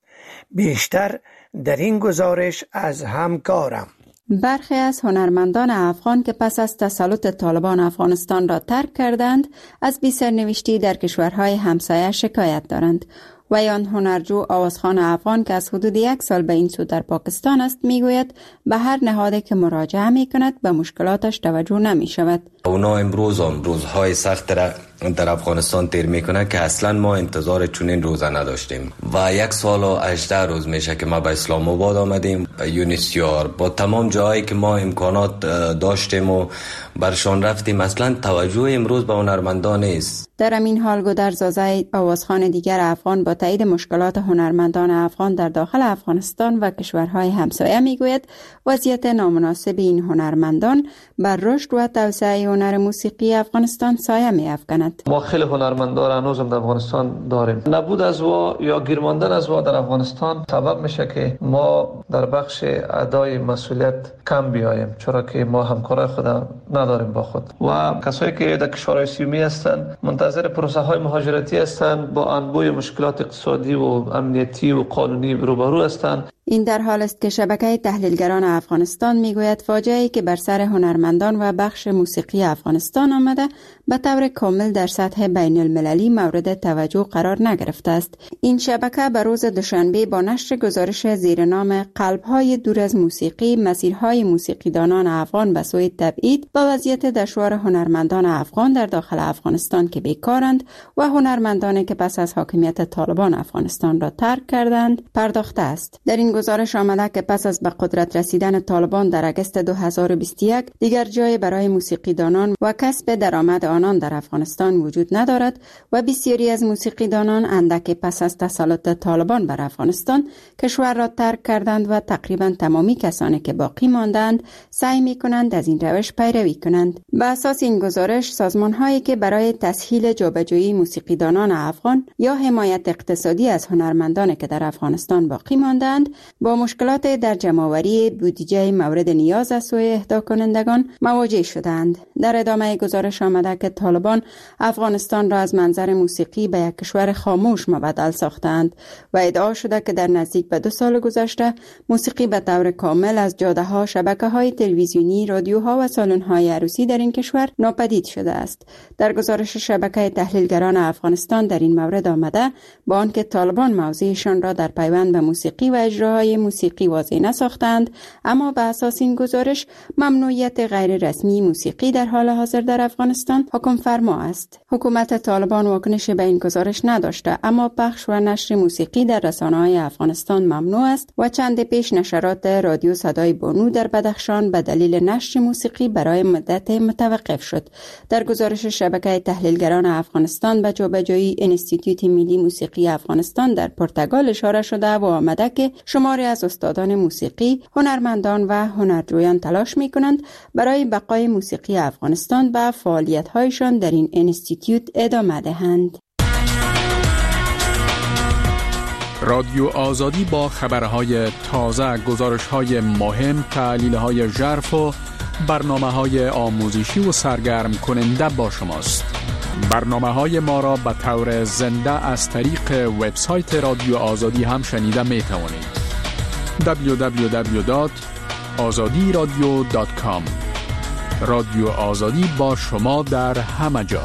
بیشتر در این گزارش از همکارم. برخی از هنرمندان افغان که پس از تسلط طالبان افغانستان را ترک کردند از بی سرنوشتی در کشورهای همسایه شکایت دارند. و یان هنرجو آوازخوان افغان که از حدود یک سال به این سو در پاکستان است میگوید به هر نهادی که مراجعه می کند به مشکلاتش توجه نمی شود. اونا امروز هم روزهای سخت را در افغانستان تیر میکنه که اصلا ما انتظار چنین روزه نداشتیم و یک سال و هجده روز میشه که ما به اسلام آباد آمدیم. یونیسیار با تمام جایی که ما امکانات داشتیم و برشان رفتیم اصلا توجه امروز به هنرمندان نیست. در همین حال گودرزازه آوازخوان دیگر افغان با تایید مشکلات هنرمندان افغان در داخل افغانستان و کشورهای همسایه میگوید وضعیت نامناسب این هنرمندان بر رشد و توسعه هنر موسیقی افغانستان سایه می‌افکند. ما خیلی هنرمندان هنوزم در افغانستان داریم. نبود از وا یا گیر ماندن از وا در افغانستان سبب میشه که ما در بخش ادای مسئولیت کم بیایم، چرا که ما همکارای خود نداریم با خود و کسایی که در کشورهای سیومی هستند منتظر پروسه های مهاجرتی هستند، با انبوه مشکلات اقتصادی و امنیتی و قانونی روبرو هستند. این در حال است که شبکه تحلیلگران افغانستان میگوید فاجعه‌ای که بر سر هنرمندان و بخش موسیقی افغانستان آمده به طور کامل در سطح بین المللی مورد توجه قرار نگرفته است. این شبکه به روز دوشنبه با نشر گزارش زیر نام قلب‌های دور از موسیقی مسیرهای موسیقیدانان افغان به سوی تبعید با وضعیت دشوار هنرمندان افغان در داخل افغانستان که بیکارند و هنرمندانی که پس از حاکمیت طالبان افغانستان را ترک کردند پرداخته است. در این گزارش آمده که پس از به قدرت رسیدن طالبان در اگست دو هزار و بیست و یک دیگر جای برای موسیقیدانان و کسب درآمد آنان در افغانستان وجود ندارد و بسیاری از موسیقیدانان اندک پس از تسلط طالبان بر افغانستان کشور را ترک کردند و تقریبا تمامی کسانی که باقی ماندند سعی می‌کنند از این روش پیروی کنند. به اساس این گزارش سازمان‌هایی که برای تسهیل جابجایی موسیقیدانان افغان یا حمایت اقتصادی از هنرمندانی که در افغانستان باقی ماندند با مشکلات در جمع‌آوری بودجه مورد نیاز از سوی اهدا کنندگان مواجه شدند. در ادامه گزارش آمده که طالبان افغانستان را از منظر موسیقی به یک کشور خاموش مبدل ساختند و ادعا شده که در نزدیک به دو سال گذشته موسیقی به طور کامل از جاده‌ها، شبکه‌های تلویزیونی، رادیوها و سالن‌های عروسی در این کشور ناپدید شده است. در گزارش شبکه تحلیلگران افغانستان در این مورد آمده با آنکه طالبان موضعشان را در پیوند به موسیقی و اجراهای های موسیقی واضح نساختند، اما به اساس این گزارش ممنوعیت غیر رسمی موسیقی در حال حاضر در افغانستان حکم فرما است. حکومت طالبان واکنشی به این گزارش نداشته، اما پخش و نشر موسیقی در رسانه‌های افغانستان ممنوع است و چند پیش نشرات رادیو صدای بانو در بدخشان به دلیل نشر موسیقی برای مدت متوقف شد. در گزارش شبکه تحلیلگران افغانستان به جابجایی انستیتوت ملی موسیقی افغانستان در پرتغال اشاره شده و آمده که شماری از استادان موسیقی، هنرمندان و هنرجویان تلاش می‌کنند برای بقای موسیقی افغانستان و فعالیت‌هایشان در این انستیتوت ادامه دهند. رادیو آزادی با خبرهای تازه، گزارش‌های مهم، تحلیل‌های ژرف و برنامه‌های آموزشی و سرگرم کننده با شماست. برنامه‌های ما را به طور زنده از طریق وبسایت رادیو آزادی هم شنیده می‌توانید. دبلیو دبلیو دبلیو دات آزادی رادیو دات کام. رادیو آزادی با شما در همه جا.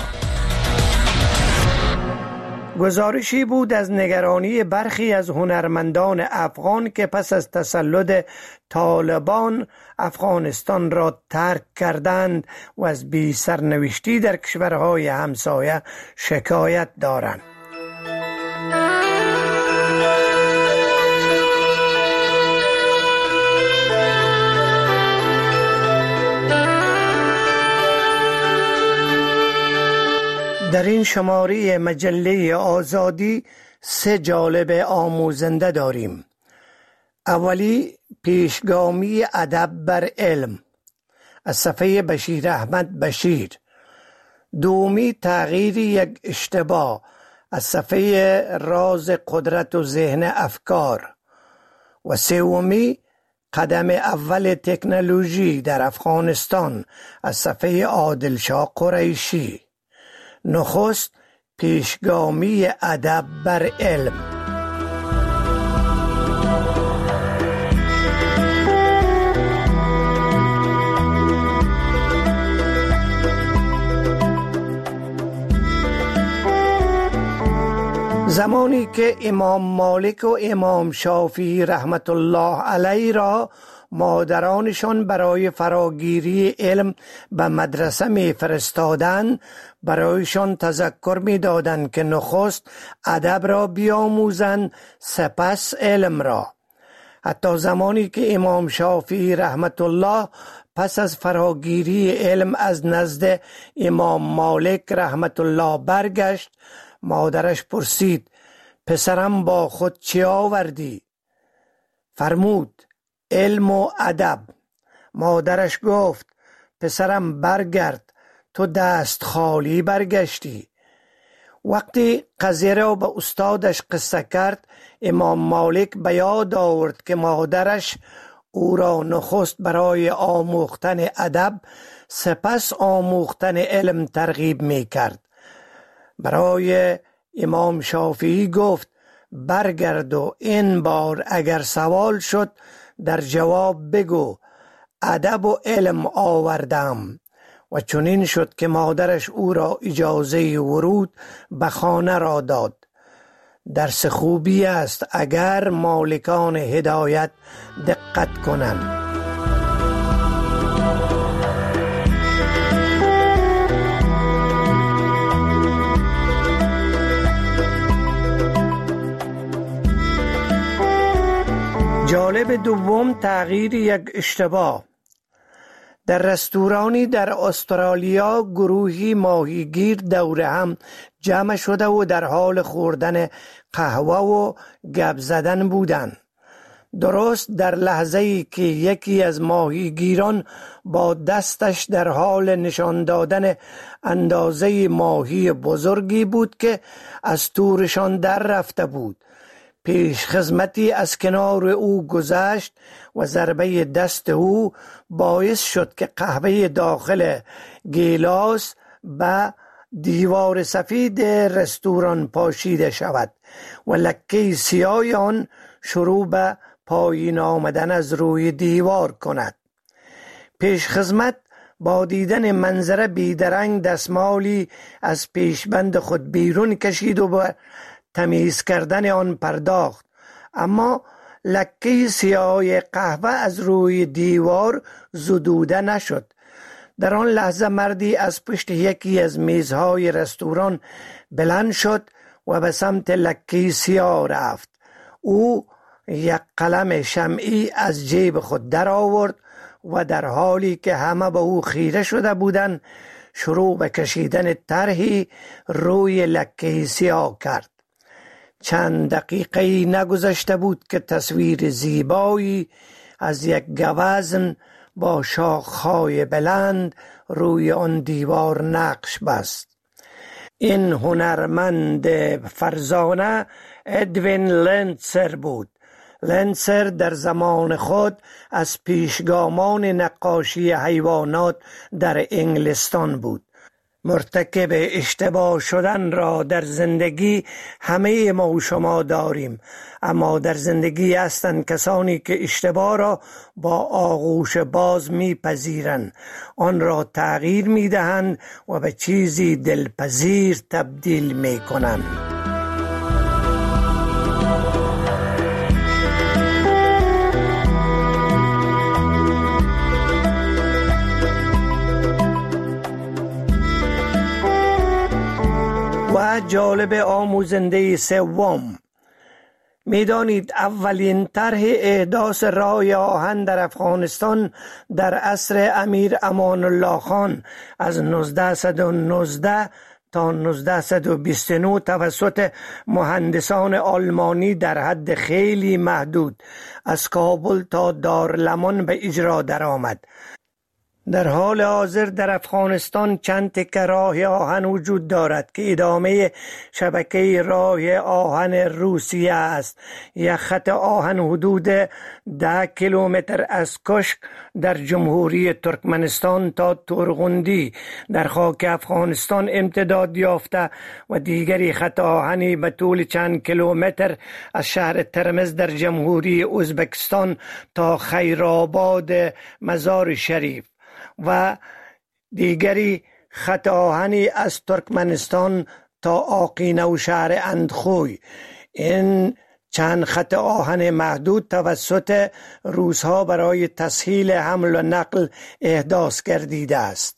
گزارشی بود از نگرانی برخی از هنرمندان افغان که پس از تسلط طالبان افغانستان را ترک کردند و از بی سرنوشتی در کشورهای همسایه شکایت دارند. در این شماره مجله آزادی سه جالب آموزنده داریم. اولی پیشگامی ادب بر علم از صفحه بشیر احمد بشیر. دومی تغییر یک اشتباه از صفحه راز قدرت و ذهن افکار. و سومی قدم اول تکنولوژی در افغانستان از صفحه عادلشاه قریشی. نخست پیشگامی ادب بر علم. زمانی که امام مالک و امام شافعی رحمت الله علیه را مادرانشان برای فراگیری علم به مدرسه می فرستادند، برایشان تذکر می دادند که نخست ادب را بیاموزند، سپس علم را. حتی زمانی که امام شافعی رحمت الله پس از فراگیری علم از نزد امام مالک رحمت الله برگشت، مادرش پرسید: پسرم با خود چی آوردی؟ فرمود: علم و ادب. مادرش گفت: پسرم برگرد، تو دست خالی برگشتی. وقتی قضیه را به استادش قصه کرد، امام مالک به یاد آورد که مادرش او را نخست برای آموختن ادب سپس آموختن علم ترغیب می کرد. برای امام شافعی گفت: برگرد و این بار اگر سوال شد در جواب بگو ادب و علم آوردم. و چنین شد که مادرش او را اجازه ورود به خانه را داد. درس خوبی است اگر مالکان هدایت دقت کنند. جالب دوم تغییر یک اشتباه. در رستورانی در استرالیا گروهی ماهیگیر دور هم جمع شده و در حال خوردن قهوه و گپ زدن بودند. درست در لحظه‌ای که یکی از ماهیگیران با دستش در حال نشان دادن اندازه ماهی بزرگی بود که از تورشان در رفته بود، پیش خدمتی از کنار او گذشت و ضربه دست او باعث شد که قهوه داخل گیلاس به دیوار سفید رستوران پاشیده شود و لکه سیاه آن شروع به پایین آمدن از روی دیوار کند. پیش خدمت با دیدن منظره بیدرنگ دستمالی از پیشبند خود بیرون کشید و به تمیز کردن آن پرداخت، اما لکه سیاه قهوه از روی دیوار زدوده نشد. در آن لحظه مردی از پشت یکی از میزهای رستوران بلند شد و به سمت لکه سیاه رفت. او یک قلم شمعی از جیب خود در آورد و در حالی که همه به او خیره شده بودند شروع به کشیدن طرحی روی لکه سیاه کرد. چند دقیقه نگذشته بود که تصویر زیبایی از یک گوزن با شاخهای بلند روی آن دیوار نقش بست. این هنرمند فرزانه ادوین لنسر بود. لنسر در زمان خود از پیشگامان نقاشی حیوانات در انگلستان بود. مرتکب اشتباه شدن را در زندگی همه ما و شما داریم، اما در زندگی هستند کسانی که اشتباه را با آغوش باز میپذیرند، آن را تغییر میدهند و به چیزی دلپذیر تبدیل میکنند. و جالب آموزنده سوم، میدانید اولین طرح احداث راه آهن در افغانستان در عصر امیر امان الله خان از نوزده و نوزده تا نوزده و بیست و نه توسط مهندسان آلمانی در حد خیلی محدود از کابل تا دارالمان به اجرا درآمد. در حال حاضر در افغانستان چند تکه راه آهن وجود دارد که ادامه شبکه راه آهن روسیه است. یک خط آهن حدود ده کیلومتر از کشک در جمهوری ترکمنستان تا تورغوندی در خاک افغانستان امتداد یافته و دیگری خط آهنی به طول چند کیلومتر از شهر ترمز در جمهوری ازبکستان تا خیرآباد مزار شریف و دیگری خط آهنی از ترکمنستان تا آقینه و شهر اندخوی. این چند خط آهن محدود توسط روس‌ها برای تسهیل حمل و نقل احداث گردیده است.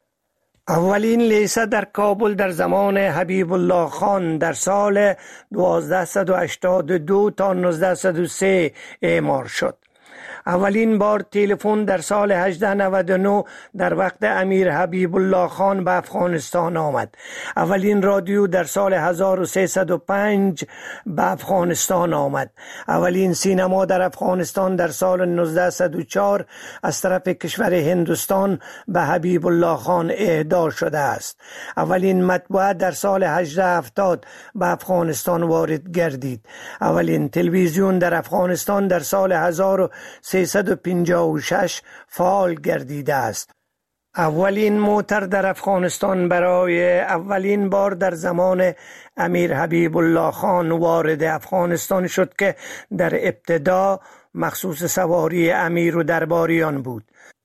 اولین لیسه در کابل در زمان حبیب الله خان در سال دوازده و هشتاد و دو تا نوزده و سه اعمار شد. اولین بار تلفن در سال هجده نود و نه در وقت امیر حبیب الله خان به افغانستان آمد. اولین رادیو در سال هزار و سیصد و پنج به افغانستان آمد. اولین سینما در افغانستان در سال نوزده و چهار از طرف کشور هندوستان به حبیب الله خان اهدا شده است. اولین مطبوعه در سال هجده هفتاد به افغانستان وارد گردید. اولین تلویزیون در افغانستان در سال هزار و سیصد و پنجاه و شش فعال گردیده است. اولین موتر در افغانستان برای اولین بار در زمان امیر حبیب الله خان وارد افغانستان شد که در ابتدا مخصوص سواری امیر و درباریان بود.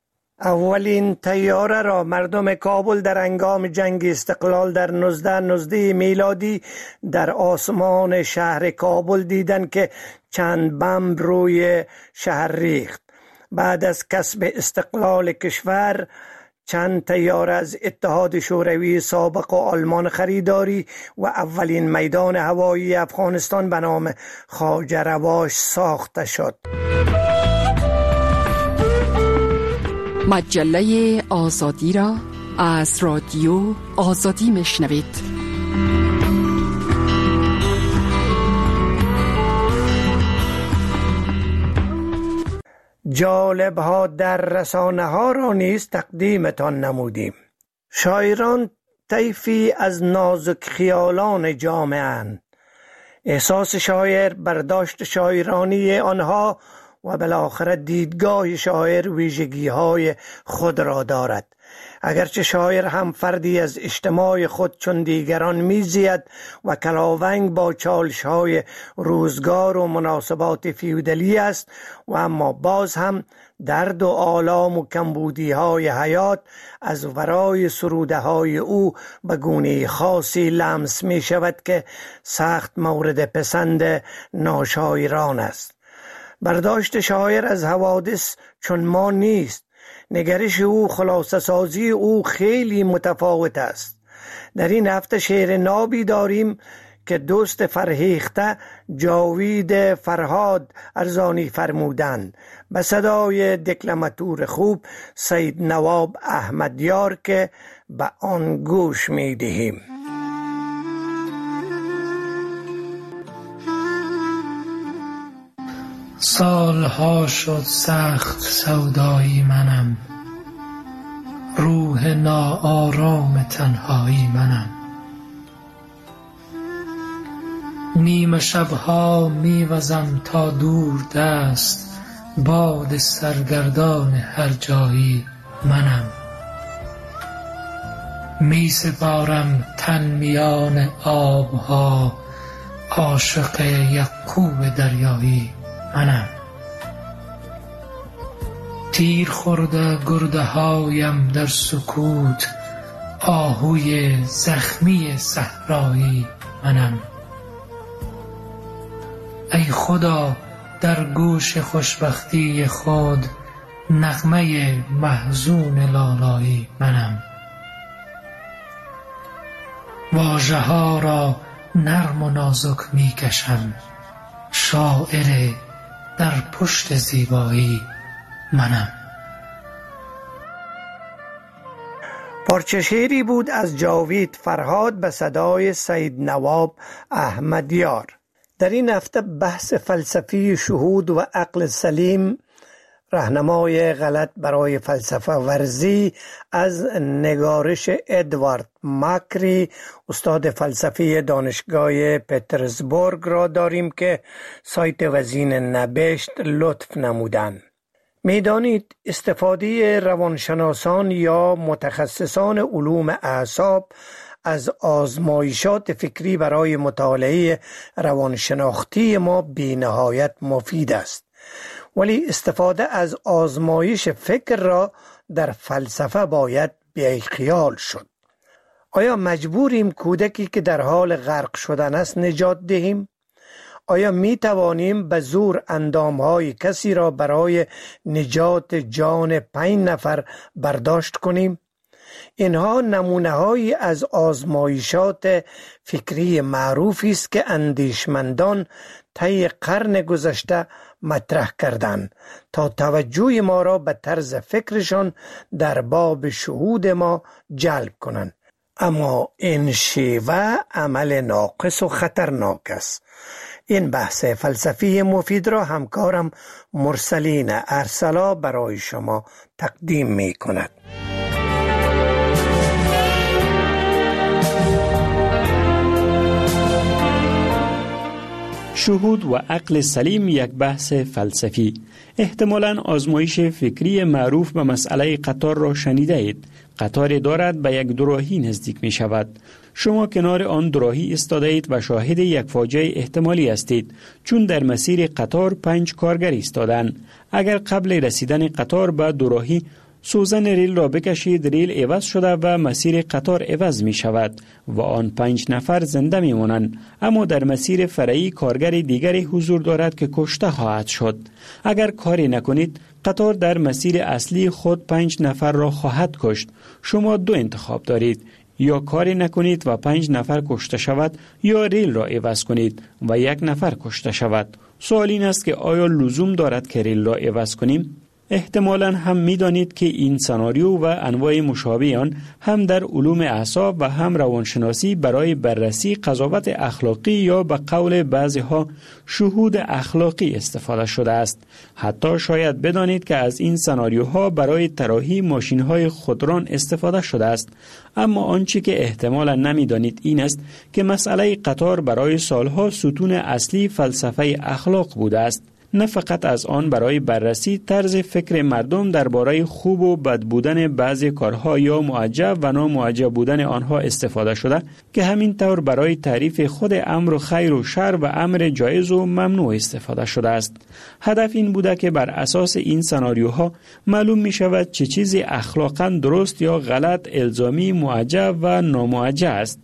اولین طیاره را مردم کابل در هنگام جنگ استقلال در نوزده نوزده میلادی در آسمان شهر کابل دیدند که چند بمب روی شهر ریخت. بعد از کسب استقلال کشور چند طیاره از اتحاد شوروی سابق و آلمان خریداری و اولین میدان هوایی افغانستان به نام خواجه رواش ساخته شد. مجله آزادی را از رادیو آزادی میشنوید. جالب ها در رسانه ها را نیز تقدیمتان نمودیم. شاعران طیفی از نازک خیالان جامعه اند. احساس شاعر، برداشت شاعرانی آنها و بالاخره دیدگاه شاعر ویژگی های خود را دارد. اگرچه شاعر هم فردی از اجتماع خود چون دیگران میزید و کلاونگ با چالش های روزگار و مناسبات فیودالی است و اما باز هم درد و آلام و کمبودی های حیات از ورای سروده های او به گونه خاصی لمس می شود که سخت مورد پسند ناشاعران است. برداشت شاعر از حوادث چون ما نیست. نگرش او، خلاصه سازی او خیلی متفاوت است. در این هفته شعر نابی داریم که دوست فرهیخته جاوید فرهاد ارزانی فرمودند به صدای دکلماتور خوب سید نواب احمدیار که به آن گوش می دهیم. سالها شد سخت سودایی منم، روح ناآرام تنهایی منم. نیمه شبها میوزم تا دور دست، باد سرگردان هر جایی منم. می سپارم تن میان آبها، عاشق یعقوب دریایی منم. تیر خورده گرده هایم در سکوت، آهوی زخمی صحرایی منم. ای خدا در گوش خوشبختی خود، نغمه محزون لالایی منم. واژه ها را نرم و نازک می کشم، شاعر در پشت زیبایی منم. پارچه شعری بود از جاوید فرهاد به صدای سید نواب احمدیار. در این هفته بحث فلسفی شهود و عقل سلیم، راهنمای غلط برای فلسفه ورزی، از نگارش ادوارد ماکری استاد فلسفی دانشگاه پترزبورگ را داریم که سایت وزین نبشت لطف نمودند. میدانید استفاده روانشناسان یا متخصصان علوم اعصاب از آزمایشات فکری برای مطالعه روانشناختی ما بی نهایت مفید است، ولی استفاده از آزمایش فکر را در فلسفه باید بی‌خیال شد. آیا مجبوریم کودکی که در حال غرق شدن است نجات دهیم؟ آیا می توانیم به زور اندامهای کسی را برای نجات جان پنج نفر برداشت کنیم؟ اینها نمونه‌هایی از آزمایشات فکری معروفی است که اندیشمندان طی قرن گذشته مطرح کردند تا توجه ما را به طرز فکرشان در باب شهود ما جلب کنند. اما این شیوه عمل ناقص و خطرناک است. این بحث فلسفی مفید را همکارم مرسلین ارسلا برای شما تقدیم می کند. شهود و عقل سلیم یک بحث فلسفی. احتمالاً آزمایش فکری معروف به مسئله قطار را شنیده اید. قطار دارد به یک دوراهی نزدیک می شود. شما کنار آن دوراهی ایستاده اید و شاهد یک فاجعه احتمالی هستید، چون در مسیر قطار پنج کارگر ایستادند. اگر قبل رسیدن قطار به دوراهی سوزن ریل را بکشید، ریل عوض شده و مسیر قطار عوض می شود و آن پنج نفر زنده می مانند، اما در مسیر فرعی کارگر دیگری حضور دارد که کشته خواهد شد. اگر کاری نکنید قطار در مسیر اصلی خود پنج نفر را خواهد کشت. شما دو انتخاب دارید، یا کاری نکنید و پنج نفر کشته شود، یا ریل را عوض کنید و یک نفر کشته شود. سوال این است که آیا لزوم دارد که ریل را عوض کنیم؟ احتمالاً هم می دانید که این سناریو و انواع مشابه آن هم در علوم اعصاب و هم روانشناسی برای بررسی قضاوت اخلاقی یا به قول بعضی ها شهود اخلاقی استفاده شده است. حتی شاید بدانید که از این سناریوها برای طراحی ماشین‌های خودران استفاده شده است. اما آنچه که احتمالاً نمی دانید این است که مسئله قطار برای سالها ستون اصلی فلسفه اخلاق بوده است. نه فقط از آن برای بررسی طرز فکر مردم درباره خوب و بد بودن بعضی کارها یا معجب و نامعجب بودن آنها استفاده شده، که همین طور برای تعریف خود امر خیر و شر و امر جایز و ممنوع استفاده شده است. هدف این بوده که بر اساس این سناریوها معلوم می شود چه چیزی اخلاقاً درست یا غلط، الزامی، معجب و نامعجب است.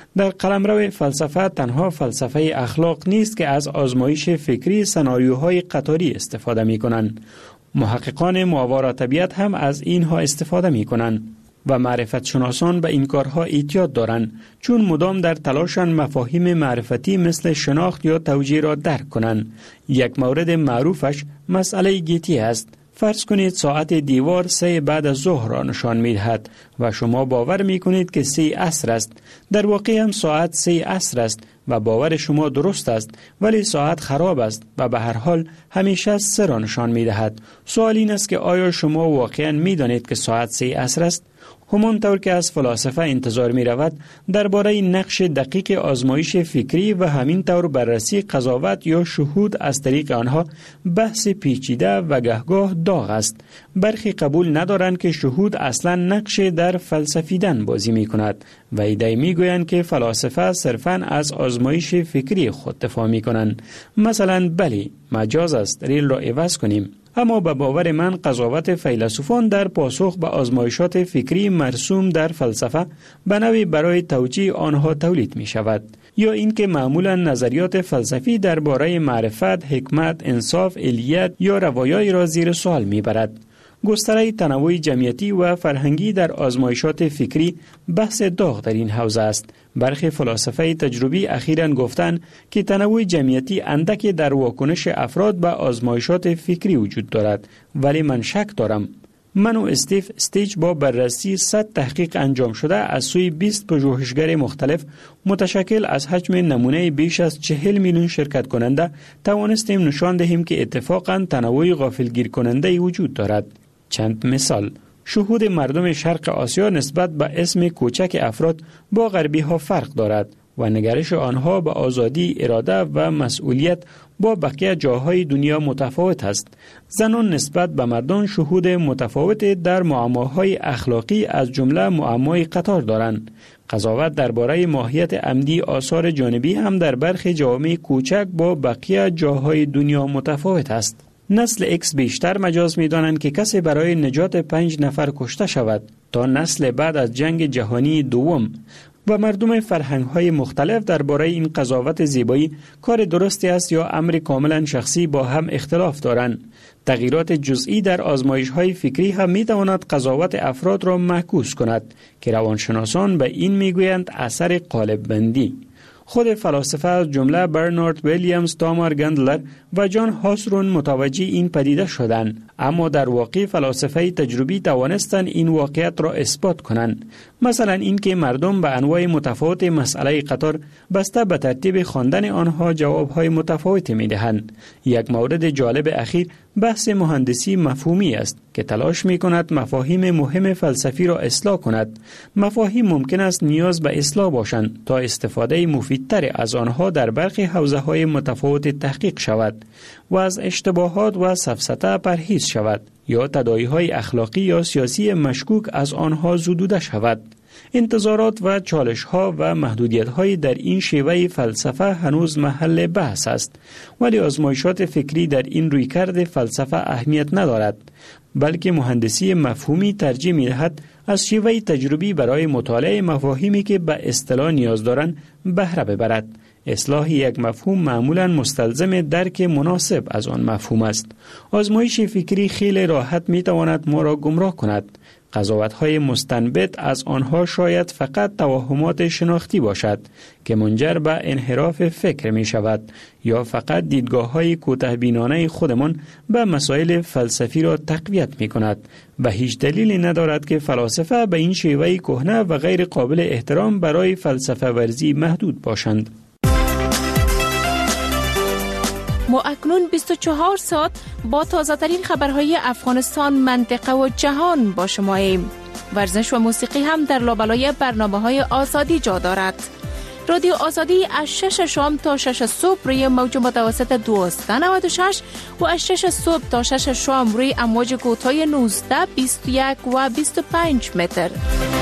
در قلمرو فلسفه تنها فلسفه اخلاق نیست که از آزمایش فکری سناریوهای قطاری استفاده می کنند. محققان ماورا طبیعت هم از اینها استفاده می کنند و معرفت شناسان به این کارها اعتیاد دارند، چون مدام در تلاشن مفاهیم معرفتی مثل شناخت یا توجیه را درک کنند. یک مورد معروفش مسئله گیتی است. فرض کنید ساعت دیوار سه بعد از ظهر را نشان می دهد و شما باور می کنید که سه عصر است. در واقع هم ساعت سه عصر است و باور شما درست است، ولی ساعت خراب است و به هر حال همیشه سه را نشان می دهد. سوال این است که آیا شما واقعا می دانید که ساعت سه عصر است؟ همانطور که از فلاسفه انتظار می رود، درباره نقش دقیق آزمایش فکری و همین طور بررسی قضاوت یا شهود از طریق آنها بحث پیچیده و گهگاه داغ است. برخی قبول ندارند که شهود اصلا نقش در فلسفیدن بازی می کند و ایده می گویند که فلاسفه صرفاً از آزمایش فکری خود دفاع می کنند. مثلا بلی، مجاز است ریل را عوض کنیم. اما به باور من قضاوت فیلسوفان در پاسخ به آزمایشات فکری مرسوم در فلسفه به نوعی برای توجیه آنها تولید می شود، یا اینکه معمولا نظریات فلسفی درباره معرفت، حکمت، انصاف، علیت یا روایایی را زیر سوال می برد. گستره تنوع جمعیتی و فرهنگی در آزمایشات فکری بحث داغ در این حوزه است. برخی فلاسفه تجربی اخیراً گفتند که تنوع جمعیتی اندکی در واکنش افراد به آزمایشات فکری وجود دارد، ولی من شک دارم. من و استیف استیج با بررسی صد تحقیق انجام شده از سوی بیست پژوهشگر مختلف متشکل از حجم نمونه بیش از چهل میلیون شرکت کننده توانستیم نشان دهیم که اتفاقاً تنوع غافلگیر کننده وجود دارد. چند مثال: شهود مردم شرق آسیا نسبت به اسم کوچک افراد با غربی ها فرق دارد و نگرش آنها به آزادی، اراده و مسئولیت با بقیه جاهای دنیا متفاوت است. زنان نسبت به مردان شهود متفاوت در معماهای اخلاقی از جمله معمای قطار دارند. قضاوت درباره ماهیت عمدی آثار جانبی هم در برخی جوامع کوچک با بقیه جاهای دنیا متفاوت است. نسل ایکس بیشتر مجاز می دانند که کسی برای نجات پنج نفر کشته شود تا نسل بعد از جنگ جهانی دوم، و مردم فرهنگ‌های مختلف درباره این قضاوت زیبایی کار درستی است یا امر کاملا شخصی با هم اختلاف دارند. تغییرات جزئی در آزمایش‌های فکری هم می‌تواند قضاوت افراد را معکوس کند که روانشناسان به این می‌گویند اثر قالب بندی. خود فلاسفه از جمله برنارد ویلیامز، تامار گندلر و جان هاسرون متوجه این پدیده شدند، اما در واقع فلاسفه تجربی توانستند این واقعیت را اثبات کنند. مثلا اینکه مردم به انواع متفاوت مسئله قطار بسته به ترتیب خواندن آنها جوابهای متفاوتی می‌دهند. یک مورد جالب اخیر بحث مهندسی مفهومی است که تلاش می‌کند مفاهیم مهم فلسفی را اصلاح کند. مفاهیم ممکن است نیاز به اصلاح باشند تا استفاده مفیدتر از آنها در برخی حوزه‌های متفاوت تحقیق شود و از اشتباهات و سفسطه پرهیز شود یا تداعی‌های اخلاقی یا سیاسی مشکوک از آنها زدوده شود. انتظارات و چالش‌ها و محدودیت‌های در این شیوه فلسفه هنوز محل بحث است، ولی آزمایشات فکری در این رویکرد فلسفه اهمیت ندارد، بلکه مهندسی مفهومی ترجیح می‌دهد از شیوه تجربی برای مطالعه مفاهیمی که به اصطلاح نیاز دارند بهره ببرد. اصلاح یک مفهوم معمولاً مستلزم درک مناسب از آن مفهوم است. آزمایش فکری خیلی راحت می‌تواند ما را گمراه کند. قضاوت‌های مستنبط از آنها شاید فقط توهمات شناختی باشد که منجر به انحراف فکر می شود یا فقط دیدگاه‌های کوتاه‌بینانه خودمان به مسائل فلسفی را تقویت می کند و هیچ دلیلی ندارد که فلاسفه به این شیوه کهنه و غیر قابل احترام برای فلسفه ورزی محدود باشند. ما اکنون بیست و چهار ساعت با تازه ترین خبرهای افغانستان، منطقه و جهان با شماییم. ورزش و موسیقی هم در لابلای برنامه‌های آزادی جا دارد. رادیو آزادی از شش شام تا شش صبح روی موج متوسط دویست و نود و شش و از شش صبح تا شش شام روی امواج کوتاه نوزده، بیست و یک و بیست و پنج متر.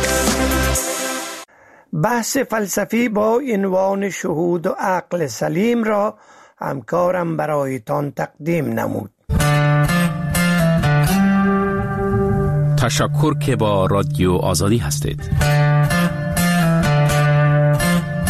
بحث فلسفی با عنوان شهود و عقل سلیم را همکارم برایتان تقدیم نمود. تشکر که با رادیو آزادی هستید.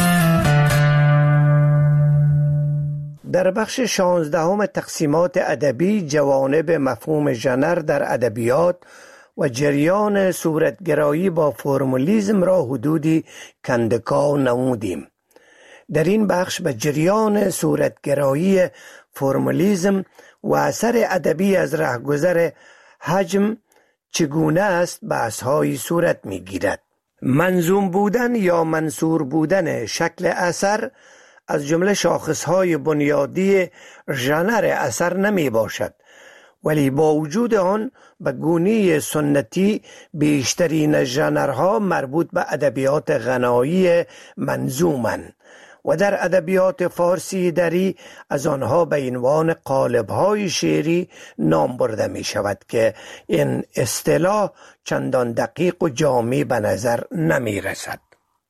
در بخش شانزدهم تقسیمات ادبی جوانب مفهوم ژنر در ادبیات و جریان صورتگرایی با فرمولیسم را حدودی کندکاو نمودیم. در این بخش به جریان صورتگرایی، فرمولیسم و اثر ادبی از رهگذر حجم چگونه است بحث‌هایی صورت می‌گیرد. منظوم بودن یا منثور بودن شکل اثر از جمله شاخص‌های بنیادی ژنر اثر نمی باشد، ولی با وجود آن به گونه سنتی بیشترین ژنرها مربوط به ادبیات غنایی منظومند و در ادبیات فارسی دری از آنها به عنوان قالب‌های شعری نام برده می شود که این اصطلاح چندان دقیق و جامع به نظر نمی رسد.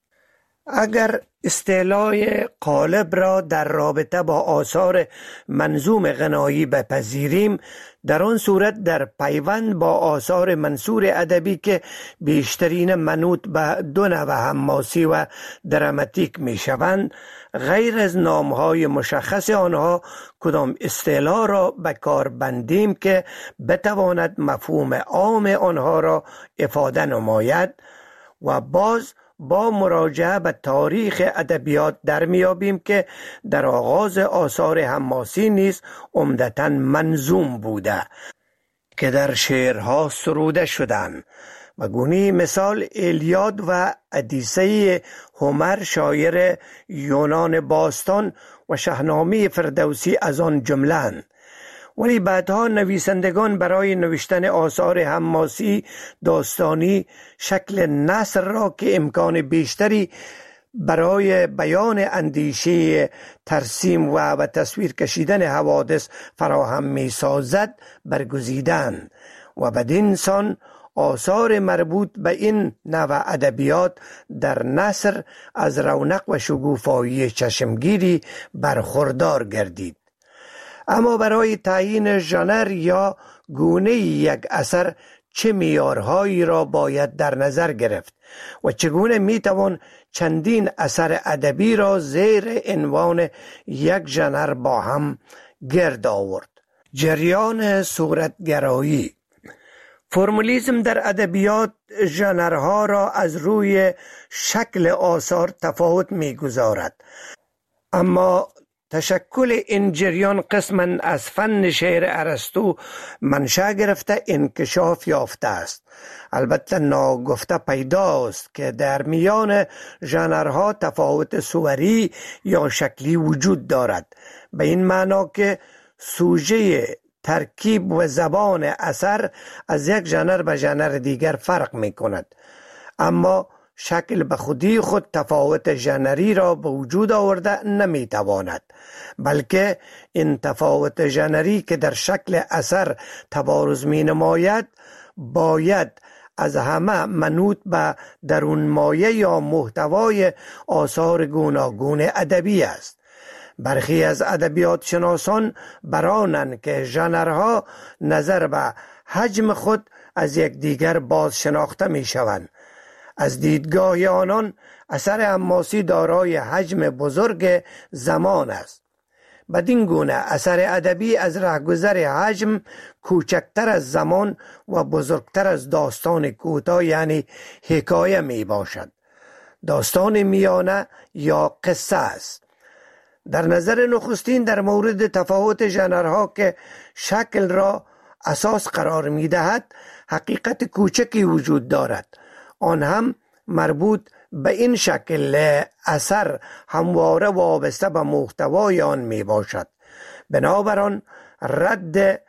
اگر اصطلاح قالب را در رابطه با آثار منظوم غنایی بپذیریم، در آن صورت در پیوند با آثار منثور ادبی که بیشترین منوط به دو نوع حماسی و دراماتیک می شوند، غیر از نامهای مشخص آنها کدام اصطلاح را به کار بندیم که بتواند مفهوم عام آنها را افاده نماید و باز با مراجعه به تاریخ ادبیات در میابیم که در آغاز آثار حماسی نیز عمدتاً منظوم بوده که در شعرها سروده شدند. و گونه مثال ایلیاد و ادیسه هومر شاعر یونان باستان و شاهنامه فردوسی از آن جمله‌اند. ولی بعدها نویسندگان برای نوشتن آثار حماسی داستانی شکل نثر را که امکان بیشتری برای بیان اندیشه، ترسیم و و تصویر کشیدن حوادث فراهم می سازد برگزیدند و بدین سان آثار مربوط به این نوع ادبیات در نثر از رونق و شگوفایی چشمگیری برخوردار گردید. اما برای تعیین ژنر یا گونه یک اثر چه معیارهایی را باید در نظر گرفت و چگونه میتوان چندین اثر ادبی را زیر عنوان یک ژنر با هم گرد آورد؟ جریان صورتگرایی. فرمولیسم در ادبیات ژنرها را از روی شکل آثار تفاوت میگذارد، اما تشکل این جریان قسما از فن شعر ارسطو منشأ گرفته انکشاف یافته است. البته ناگفته پیداست که در میان ژنرها تفاوت صوری یا شکلی وجود دارد، به این معنا که سوژه، ترکیب و زبان اثر از یک ژنر به ژنر دیگر فرق می کند، اما شکل به خودی خود تفاوت ژنری را به وجود آورده نمی تواند، بلکه این تفاوت ژنری که در شکل اثر تبارز می نماید باید از همه منوط به درون مایه یا محتوای آثار گوناگون ادبی است. برخی از ادبیات شناسان برانند که ژنرها نظر به حجم خود از یک دیگر باز شناخته می شوند. از دیدگاه آنان اثر حماسی دارای حجم بزرگ زمان است. بدین گونه اثر ادبی از رهگذر حجم کوچکتر از زمان و بزرگتر از داستان کوتاه یعنی حکایه می باشد. داستان میانه یا قصه است. در نظر نخستین در مورد تفاوت ژنرها که شکل را اساس قرار می دهد حقیقت کوچکی وجود دارد، آن هم مربوط به این شکل اثر همواره وابسته به محتوای آن می باشد. بنابراین رد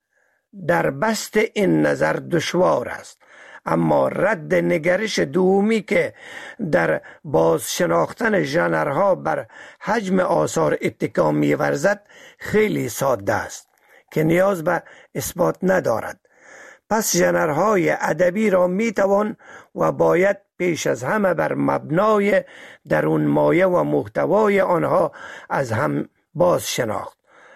در بست این نظر دشوار است، اما رد نگرش دومی که در باز شناختن ژنرها بر حجم آثار اتکا می ورزد خیلی ساده است که نیاز به اثبات ندارد. پس ژنرهای ادبی را می توان و باید پیش از همه بر مبنای درون مایه و محتوای آنها از هم باز شناخت.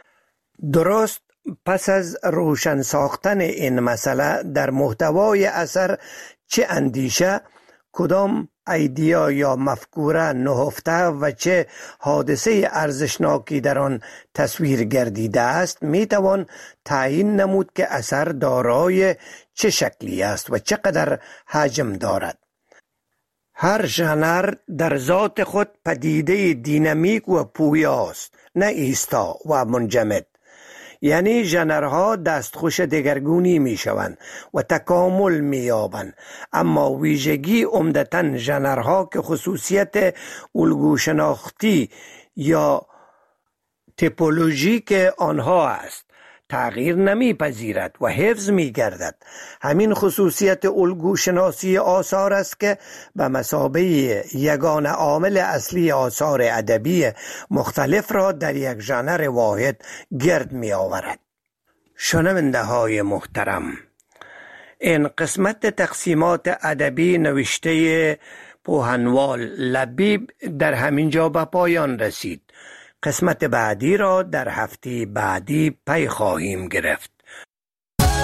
درست پس از روشن ساختن این مسئله در محتوای اثر چه اندیشه، کدام ایدیا یا مفکوره نهفته و چه حادثه ارزشناکی در آن تصویر گردیده است می توان تعیین نمود که اثر دارای چه شکلی است و چقدر حجم دارد. هر ژانر در ذات خود پدیده دینامیک و پویا است، نه ایستا و منجمد. یعنی ژانرها دستخوش دگرگونی می شوند و تکامل می یابند، اما ویژگی عمدتاً ژانرها که خصوصیت الگو شناختی یا تیپولوژیک آنها است تغییر نمی پذیرد و حفظ می گردد. همین خصوصیت الگو شناسی آثار است که به مثابه یگان عامل اصلی آثار ادبی مختلف را در یک ژانر واحد گرد می آورد. شنونده های محترم، این قسمت تقسیمات ادبی نوشته پوهنوال لبیب در همین جا به پایان رسید. قسمت بعدی را در هفته بعدی پی خواهیم گرفت.